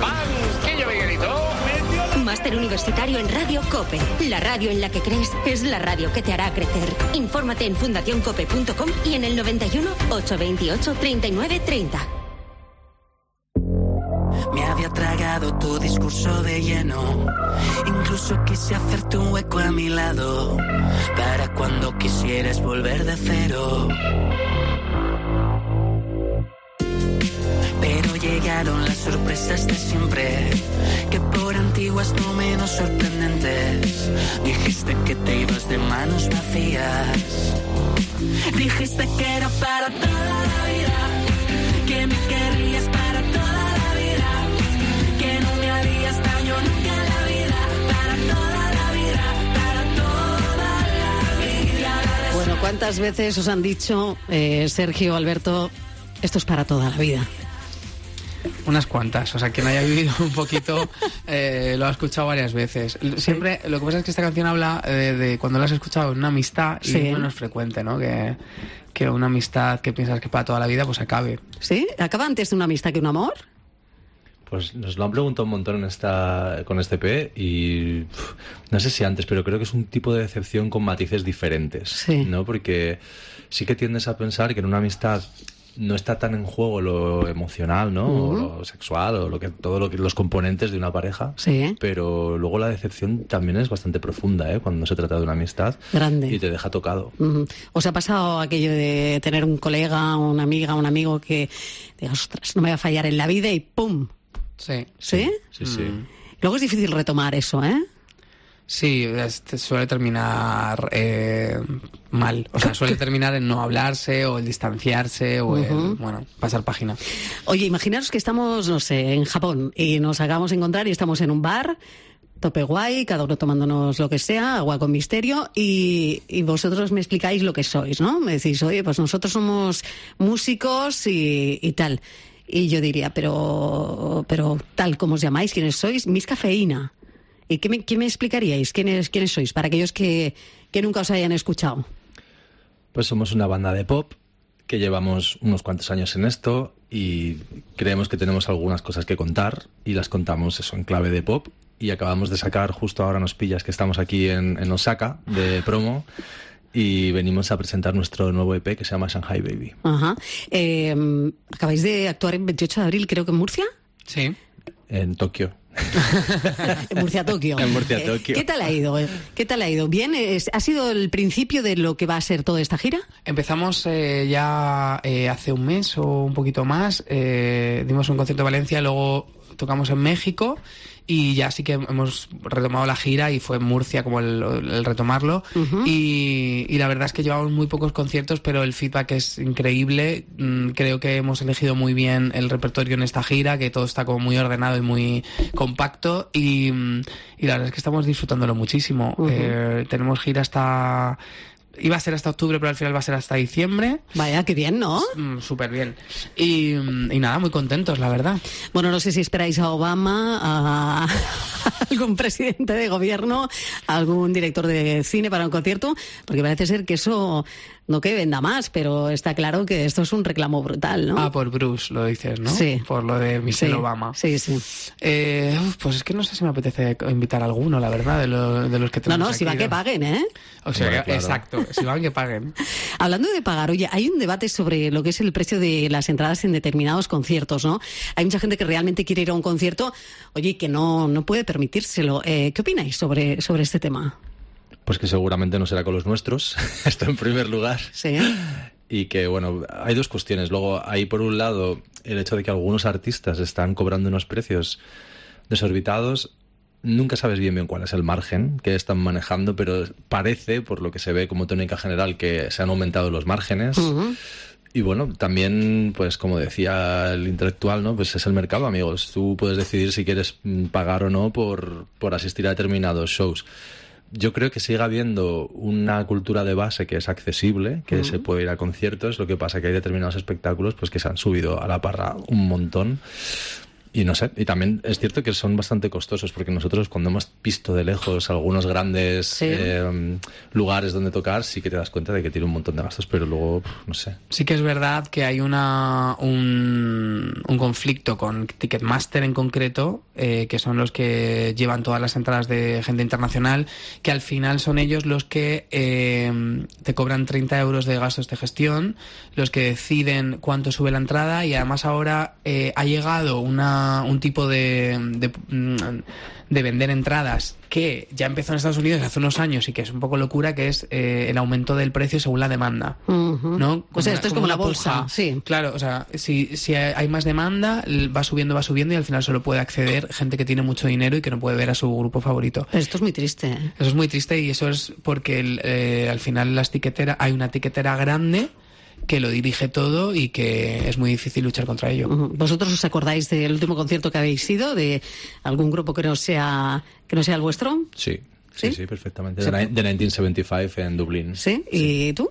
Máster universitario en Radio COPE. La radio en la que crees es la radio que te hará crecer. Infórmate en fundación cope punto com y en el noventa y uno, ochocientos veintiocho, treinta y nueve treinta. Me había tragado tu discurso de lleno. Incluso quise hacerte un hueco a mi lado para cuando quisieras volver de cero. Pero llegaron las sorpresas de siempre, que por antiguas no menos sorprendentes. Dijiste que te ibas de manos vacías. Dijiste que era para toda la vida, que me querrías para toda la vida, que no me harías daño nunca en la vida, para toda la vida, para toda la vida. Bueno, ¿cuántas veces os han dicho, eh, Sergio, Alberto, esto es para toda la vida? Unas cuantas, o sea, quien haya vivido un poquito eh, lo ha escuchado varias veces. Siempre, lo que pasa es que esta canción habla de, de cuando lo has escuchado en una amistad y sí. No es frecuente, ¿no? Que, que una amistad que piensas que para toda la vida, pues acabe. ¿Sí? ¿Acaba antes de una amistad que un amor? Pues nos lo han preguntado un montón en esta, con este P y pff, no sé si antes, pero creo que es un tipo de decepción con matices diferentes, sí. ¿No? Porque sí que tiendes a pensar que en una amistad no está tan en juego lo emocional, ¿no? Uh-huh. O lo sexual, o lo que todo lo que los componentes de una pareja. Sí. Pero luego la decepción también es bastante profunda, ¿eh? Cuando se trata de una amistad. Grande. Y te deja tocado. Uh-huh. ¿Os ha pasado aquello de tener un colega, una amiga, un amigo que digas, ostras, no me va a fallar en la vida y ¡pum! Sí. ¿Sí? Sí, sí. Mm. Luego es difícil retomar eso, ¿eh? Sí, este suele terminar eh, mal. O sea, suele terminar en no hablarse o el distanciarse o el, uh-huh. bueno, pasar página. Oye, imaginaros que estamos, no sé, en Japón y nos acabamos de encontrar y estamos en un bar, tope guay, cada uno tomándonos lo que sea, agua con misterio, y, y vosotros me explicáis lo que sois, ¿no? Me decís, oye, pues nosotros somos músicos y, y tal. Y yo diría, pero, pero tal, ¿cómo os llamáis? ¿Quiénes sois? Miss Cafeína. ¿Y qué me, qué me explicaríais? ¿Quiénes, quiénes sois? Para aquellos que, que nunca os hayan escuchado. Pues somos una banda de pop que llevamos unos cuantos años en esto y creemos que tenemos algunas cosas que contar y las contamos eso en clave de pop. Y acabamos de sacar, justo ahora nos pillas que estamos aquí en, en Osaka de promo y venimos a presentar nuestro nuevo E P que se llama Shanghai Baby. Ajá. Eh, ¿Acabáis de actuar el veintiocho de abril, creo que en Murcia? Sí. En Tokio. En Murcia, Tokio. En Murcia, Tokio. ¿Qué tal ha ido? ¿Qué tal ha ido? ¿Bien? ¿Ha sido el principio de lo que va a ser toda esta gira? Empezamos eh, ya eh, hace un mes o un poquito más. Eh, dimos un concierto en Valencia, luego tocamos en México y ya sí que hemos retomado la gira y fue en Murcia como el, el retomarlo. Uh-huh. y, y la verdad es que llevamos muy pocos conciertos, pero el feedback es increíble. Mm, creo que hemos elegido muy bien el repertorio en esta gira, que todo está como muy ordenado y muy compacto y, y la verdad es que estamos disfrutándolo muchísimo. Uh-huh. Eh, tenemos gira hasta... Iba a ser hasta octubre, pero al final va a ser hasta diciembre. Vaya, qué bien, ¿no? Mm, súper bien. Y, y nada, muy contentos, la verdad. Bueno, no sé si esperáis a Obama, a algún presidente de gobierno, a algún director de cine para un concierto, porque parece ser que eso no que venda más, pero está claro que esto es un reclamo brutal, ¿no? Ah, por Bruce lo dices, ¿no? Sí. Por lo de Michelle sí, Obama. Sí, sí. Eh, pues es que no sé si me apetece invitar a alguno, la verdad, de, lo, de los que tenemos No, no, aquí, si van ¿no? que paguen, ¿eh? O sea, bueno, claro. Exacto, si van que paguen. Hablando de pagar, oye, hay un debate sobre lo que es el precio de las entradas en determinados conciertos, ¿no? Hay mucha gente que realmente quiere ir a un concierto, oye, que no, no puede permitírselo. Eh, ¿Qué opináis sobre, sobre este tema? Pues que seguramente no será con los nuestros, esto en primer lugar. Sí. Y que, bueno, hay dos cuestiones. Luego, hay por un lado el hecho de que algunos artistas están cobrando unos precios desorbitados. Nunca sabes bien bien cuál es el margen que están manejando, pero parece, por lo que se ve como tónica general, que se han aumentado los márgenes. Uh-huh. Y bueno, también, pues como decía el intelectual, ¿no? Pues es el mercado, amigos. Tú puedes decidir si quieres pagar o no por, por asistir a determinados shows. yo creo que sigue habiendo una cultura de base que es accesible, que uh-huh. se puede ir a conciertos, lo que pasa que hay determinados espectáculos pues que se han subido a la parra un montón. Y no sé, y también es cierto que son bastante costosos, porque nosotros cuando hemos visto de lejos algunos grandes sí. eh, lugares donde tocar, sí que te das cuenta de que tiene un montón de gastos, pero luego, no sé. Sí que es verdad que hay una un, un conflicto con Ticketmaster en concreto, eh, que son los que llevan todas las entradas de gente internacional, que al final son ellos los que eh, te cobran treinta euros de gastos de gestión, los que deciden cuánto sube la entrada, y además ahora eh, ha llegado una un tipo de, de, de vender entradas que ya empezó en Estados Unidos hace unos años y que es un poco locura, que es eh, el aumento del precio según la demanda, uh-huh. ¿no? O sea, esto es como, como la bolsa, puja. Sí. Claro, o sea, si, si hay más demanda, va subiendo, va subiendo, y al final solo puede acceder gente que tiene mucho dinero y que no puede ver a su grupo favorito. Pero esto es muy triste, ¿eh? Eso es muy triste, y eso es porque el, eh, al final las tiqueteras, hay una tiquetera grande que lo dirige todo y que es muy difícil luchar contra ello. ¿Vosotros os acordáis del último concierto que habéis ido, de algún grupo que no sea que no sea el vuestro? Sí, sí, sí, sí perfectamente. De, de mil novecientos setenta y cinco en Dublín. ¿Sí? ¿Y sí. tú?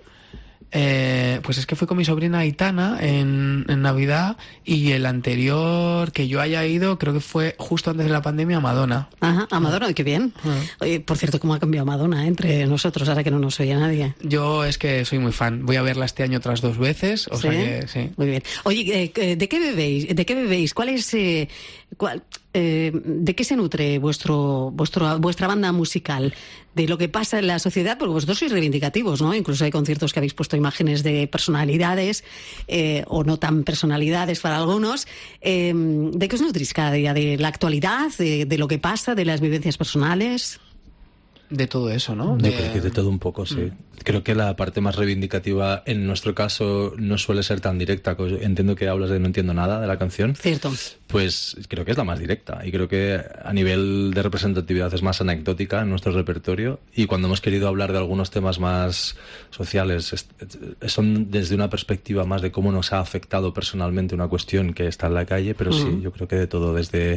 Eh, pues es que fui con mi sobrina Aitana en, en Navidad, y el anterior que yo haya ido creo que fue justo antes de la pandemia a Madonna. Ajá, a Madonna, qué bien. Uh-huh. Oye, por cierto, ¿cómo ha cambiado Madonna eh, entre nosotros ahora que no nos oye nadie? Yo es que soy muy fan. Voy a verla este año otras dos veces, o ¿Sí? sea que sí. Muy bien. Oye, eh, ¿de qué bebéis? ¿De qué bebéis? ¿Cuál es eh, cuál, eh, de qué se nutre vuestro vuestro vuestra banda musical? De lo que pasa en la sociedad, porque vosotros sois reivindicativos, ¿no? Incluso hay conciertos que habéis puesto imágenes de personalidades, eh, o no tan personalidades para algunos. Eh, ¿De qué os nutrís cada día? ¿De la actualidad? ¿De, de lo que pasa? ¿De las vivencias personales? De todo eso, ¿no? Yo de... creo que de todo un poco, sí. Mm. Creo que la parte más reivindicativa en nuestro caso no suele ser tan directa. Entiendo que hablas de No entiendo nada de la canción. Cierto. Pues creo que es la más directa, y creo que a nivel de representatividad es más anecdótica en nuestro repertorio, y cuando hemos querido hablar de algunos temas más sociales son desde una perspectiva más de cómo nos ha afectado personalmente una cuestión que está en la calle, pero mm. sí, yo creo que de todo, desde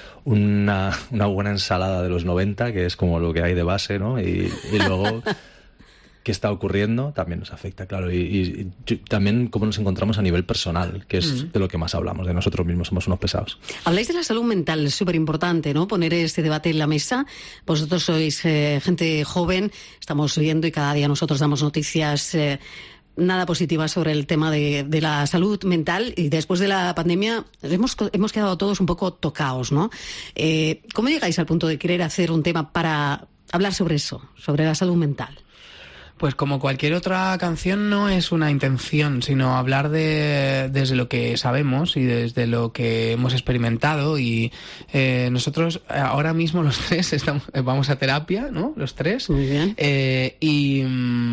Una, una buena ensalada de los noventa, que es como lo que hay de base, ¿no? Y, y luego qué está ocurriendo también nos afecta, claro. Y, y, y también cómo nos encontramos a nivel personal, que es mm. de lo que más hablamos, de nosotros mismos, somos unos pesados. Habláis de la salud mental, es súper importante, ¿no? Poner este debate en la mesa. Vosotros sois eh, gente joven, estamos viendo y cada día nosotros damos noticias Eh, nada positiva sobre el tema de, de la salud mental, y después de la pandemia hemos, hemos quedado todos un poco tocados, ¿no? Eh, ¿Cómo llegáis al punto de querer hacer un tema para hablar sobre eso, sobre la salud mental? Pues como cualquier otra canción, no es una intención, sino hablar de desde lo que sabemos y desde lo que hemos experimentado. Y eh, nosotros ahora mismo los tres estamos, vamos a terapia, ¿no? Los tres. Muy bien. Eh, y,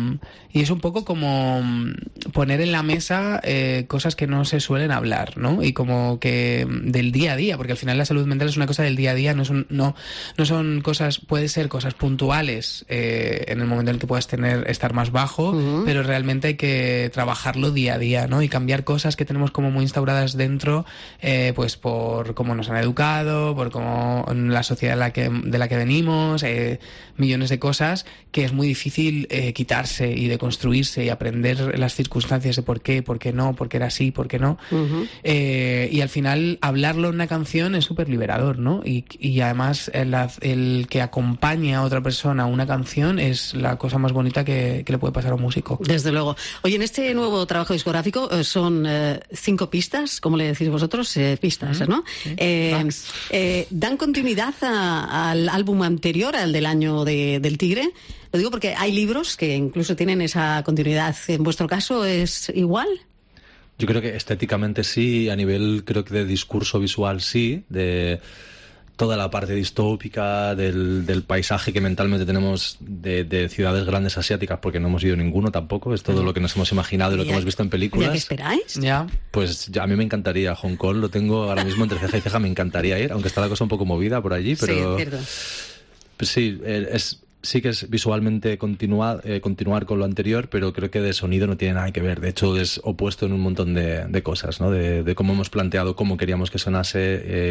y es un poco como poner en la mesa eh, cosas que no se suelen hablar, ¿no? Y como que del día a día, porque al final la salud mental es una cosa del día a día, no son, no, no son cosas, puede ser cosas puntuales eh, en el momento en el que puedas tener estar más bajo, uh-huh. pero realmente hay que trabajarlo día a día, ¿no? Y cambiar cosas que tenemos como muy instauradas dentro, eh, pues por cómo nos han educado, por cómo la sociedad de la que, de la que venimos, eh, millones de cosas que es muy difícil eh, quitarse y deconstruirse y aprender las circunstancias de por qué, por qué no, por qué era así, por qué no. Uh-huh. Eh, y al final hablarlo en una canción es súper liberador, ¿no? Y, y además el, el que acompañe a otra persona a una canción es la cosa más bonita que, que le puede pasar a un músico. Desde luego. Oye, en este nuevo trabajo discográfico eh, son eh, cinco pistas, como le decís vosotros, eh, pistas, uh-huh. ¿no? Sí. Eh, eh, ¿Dan continuidad a, al álbum anterior, al del año de, del Tigre? Lo digo porque hay libros que incluso tienen esa continuidad. ¿En vuestro caso es igual? Yo creo que estéticamente sí, a nivel creo que de discurso visual sí, de toda la parte distópica del, del paisaje que mentalmente tenemos de, de ciudades grandes asiáticas, porque no hemos ido ninguno tampoco, es todo no. lo que nos hemos imaginado y lo que hemos visto en películas. ¿Ya qué esperáis? Ya. Pues ya, a mí me encantaría, Hong Kong lo tengo ahora mismo entre ceja y ceja, me encantaría ir, aunque está la cosa un poco movida por allí, pero... Sí, cierto. Pues sí, es... Sí que es visualmente continuar, eh, continuar con lo anterior, pero creo que de sonido no tiene nada que ver. De hecho, es opuesto en un montón de, de cosas, ¿no? De, de cómo hemos planteado cómo queríamos que sonase, eh,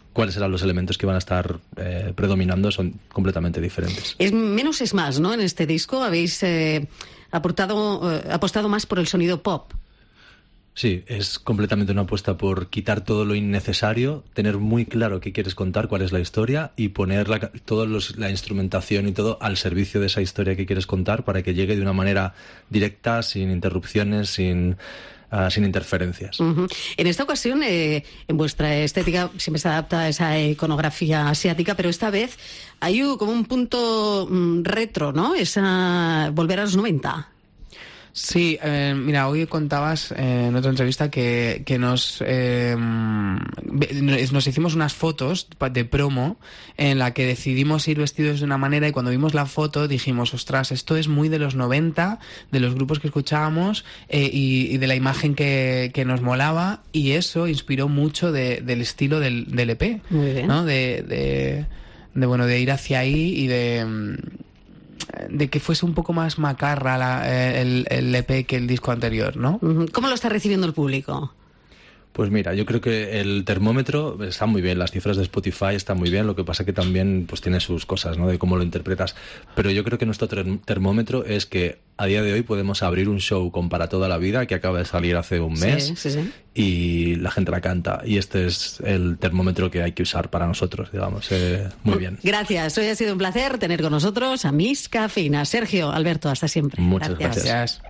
cuáles serán los elementos que van a estar eh, predominando son completamente diferentes. Es menos es más, ¿no? En este disco habéis eh, aportado, eh, apostado más por el sonido pop. Sí, es completamente una apuesta por quitar todo lo innecesario, tener muy claro qué quieres contar, cuál es la historia y poner la, toda la instrumentación y todo al servicio de esa historia que quieres contar para que llegue de una manera directa, sin interrupciones, sin... Uh, sin interferencias. Uh-huh. En esta ocasión, eh, en vuestra estética siempre se adapta a esa iconografía asiática, pero esta vez hay como un punto mm, retro, ¿no? Esa volver a los noventa. Sí, eh, mira, hoy contabas eh, en otra entrevista que, que nos eh, nos hicimos unas fotos de promo en la que decidimos ir vestidos de una manera y cuando vimos la foto dijimos, ostras, esto es muy de los noventa, de los grupos que escuchábamos eh, y, y de la imagen que, que nos molaba, y eso inspiró mucho de, del estilo del, del E P, muy bien, ¿no? De, de, de, bueno, de ir hacia ahí y de... de que fuese un poco más macarra la, el, el E P que el disco anterior, ¿no? ¿Cómo lo está recibiendo el público? Pues mira, yo creo que el termómetro está muy bien, las cifras de Spotify están muy bien, lo que pasa que también pues tiene sus cosas, ¿no? De cómo lo interpretas. Pero yo creo que nuestro termómetro es que a día de hoy podemos abrir un show con Para Toda la Vida, que acaba de salir hace un mes, sí, sí, sí. y la gente la canta. Y este es el termómetro que hay que usar para nosotros, digamos. Eh, muy bien. Gracias, hoy ha sido un placer tener con nosotros a Miss Cafeína. Sergio, Alberto, hasta siempre. Muchas gracias. gracias.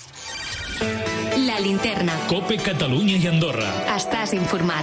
La linterna. Cope Catalunya i Andorra. Estàs informat.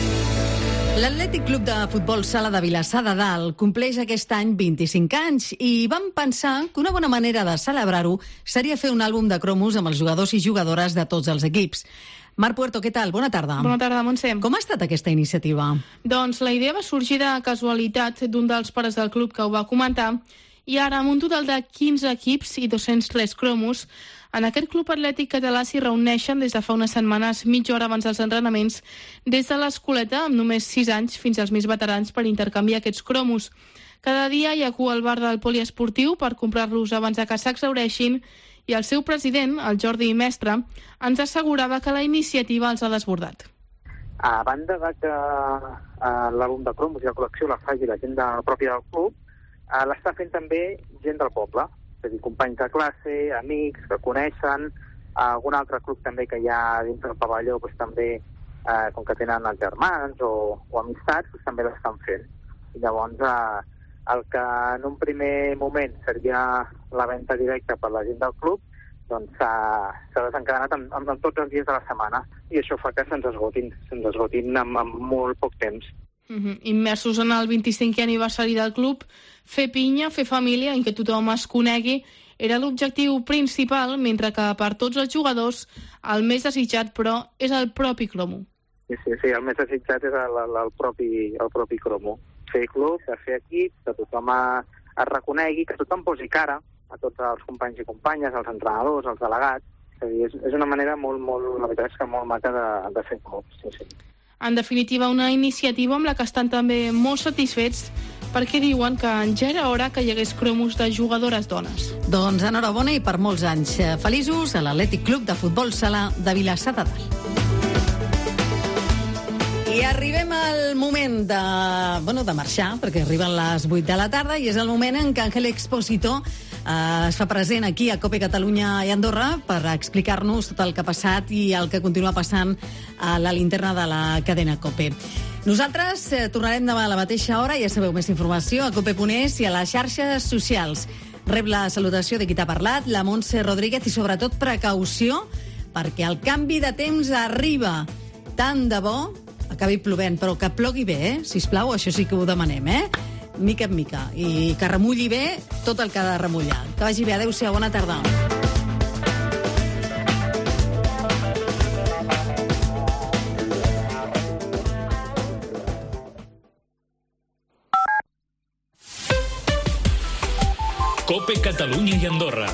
L'Atlètic Club de Futbol Sala de Vilassar de Dalt compleix aquest any vint-i-cinc anys i vam pensar que una bona manera de celebrar-ho seria fer un àlbum de cromos amb els jugadors i jugadores de tots els equips. Mar Puerto, què tal? Bona tarda. Bona tarda, Montse. Com ha estat aquesta iniciativa? Doncs la idea va sorgir de casualitat d'un dels pares del club que ho va comentar, i ara, amb un total de quinze equips i dos-cents tres cromos, en aquest club atlètic català s'hi reuneixen des de fa unes setmanes, mitja hora abans dels entrenaments, des de l'escoleta, amb només sis anys, fins als més veterans, per intercanviar aquests cromos. Cada dia hi ha cua al bar del poliesportiu per comprar-los abans de que s'exhaureixin, i el seu president, el Jordi Mestre, ens assegurava que la iniciativa els ha desbordat. A banda de que uh, l'àlbum de cromos i la col·lecció la faci la gent de, pròpia del club, uh, l'està fent també gent del poble, és a dir, companys de classe, amics que coneixen, uh, algun altre club també que hi ha dins del pavelló, doncs, també, uh, com que tenen els germans o, o amistats, doncs, també l'estan fent. I llavors, uh, el que en un primer moment seria la venda directa per la gent del club, doncs s'ha desencadenat en, en, en tots els dies de la setmana, i això fa que se'ns esgotin, se'ns esgotin en, en molt poc temps. Mm-hmm. Immersos en el vint-i-cinquè aniversari del club, fer pinya, fer família i que tothom es conegui era l'objectiu principal, mentre que per tots els jugadors el més desitjat, però, és el propi cromo. Sí, sí, sí, el més desitjat és el, el, el, propi, el propi cromo. Fer club, de fer equip, que tothom es reconegui, que tothom posi cara a tots els companys i companyes, els entrenadors, els delegats. És a dir, és, és una manera molt, molt, la veritat és que molt maca de, de fer club, sí, sí. En definitiva, una iniciativa amb la que estan també molt satisfets perquè diuen que ja era hora que hi hagués cromos de jugadores dones. Doncs enhorabona i per molts anys feliços a l'Atlètic Club de Futbol Sala de Vilassar de Dalt. I arribem al moment de, bueno, de marxar, perquè arriben les vuit de la tarda i és el moment en què Ángel Expósito eh, es fa present aquí a Cope Catalunya i Andorra per explicar-nos tot el que ha passat i el que continua passant a la linterna de la cadena Cope. Nosaltres eh, tornarem demà a la mateixa hora, ja sabeu, més informació a cope punt es i a les xarxes socials. Rep la salutació de qui t'ha parlat, la Montse Rodríguez, i sobretot precaució perquè el canvi de temps arriba. Tant de bo acabi plovent, però que plogui bé, eh? Sisplau, això sí que ho demanem, eh? Mica en mica. I que remulli bé tot el que ha de remullar. Que vagi bé. Adéu-siau, bona tarda. Cope Catalunya i Andorra.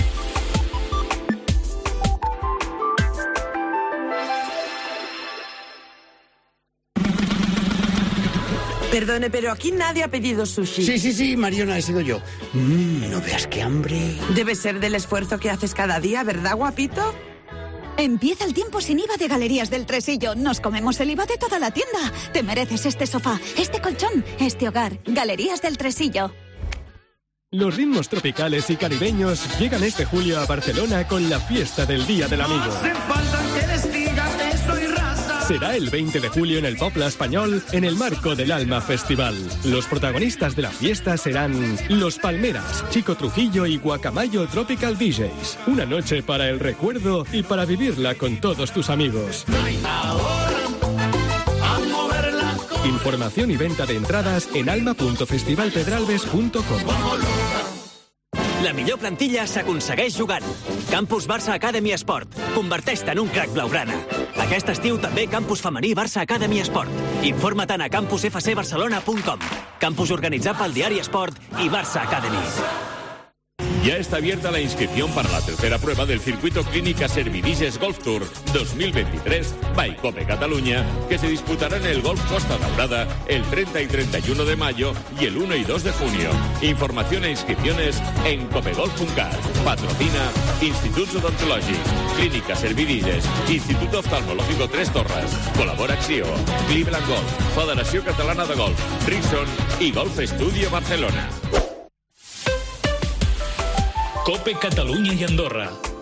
Perdone, pero aquí nadie ha pedido sushi. Sí, sí, sí, Mariona, he sido yo. Mmm, no veas qué hambre. Debe ser del esfuerzo que haces cada día, ¿verdad, guapito? Empieza el tiempo sin I V A de Galerías del Tresillo. Nos comemos el I V A de toda la tienda. Te mereces este sofá, este colchón, este hogar. Galerías del Tresillo. Los ritmos tropicales y caribeños llegan este julio a Barcelona con la fiesta del Día del Amigo. Será el veinte de julio en el Poble Español, en el marco del Alma Festival. Los protagonistas de la fiesta serán Los Palmeras, Chico Trujillo y Guacamayo Tropical D Js. Una noche para el recuerdo y para vivirla con todos tus amigos. Información y venta de entradas en alma punto festival pedralbes punto com. La millor plantilla s'aconsegueix jugant. Campus Barça Academy Esport. Converteix-te en un crac blaugrana. Aquest estiu també Campus Femení Barça Academy Esport. Informa't a campus f c barcelona punt com. Campus organitzat pel Diari Esport y Barça Academy. Ya está abierta la inscripción para la tercera prueba del circuito Clínica Servidiges Golf Tour dos mil veintitrés by Cope Cataluña, que se disputará en el Golf Costa Daurada el treinta y treinta y uno de mayo y el uno y dos de junio. Información e inscripciones en copegolf punto cat. Patrocina Instituts Odontològics, Clínica Servidiges, Instituto Oftalmológico Tres Torres. Colabora Acció, Cleveland Golf, Federació Catalana de Golf, Rixon y Golf Studio Barcelona. Cope Catalunya i Andorra.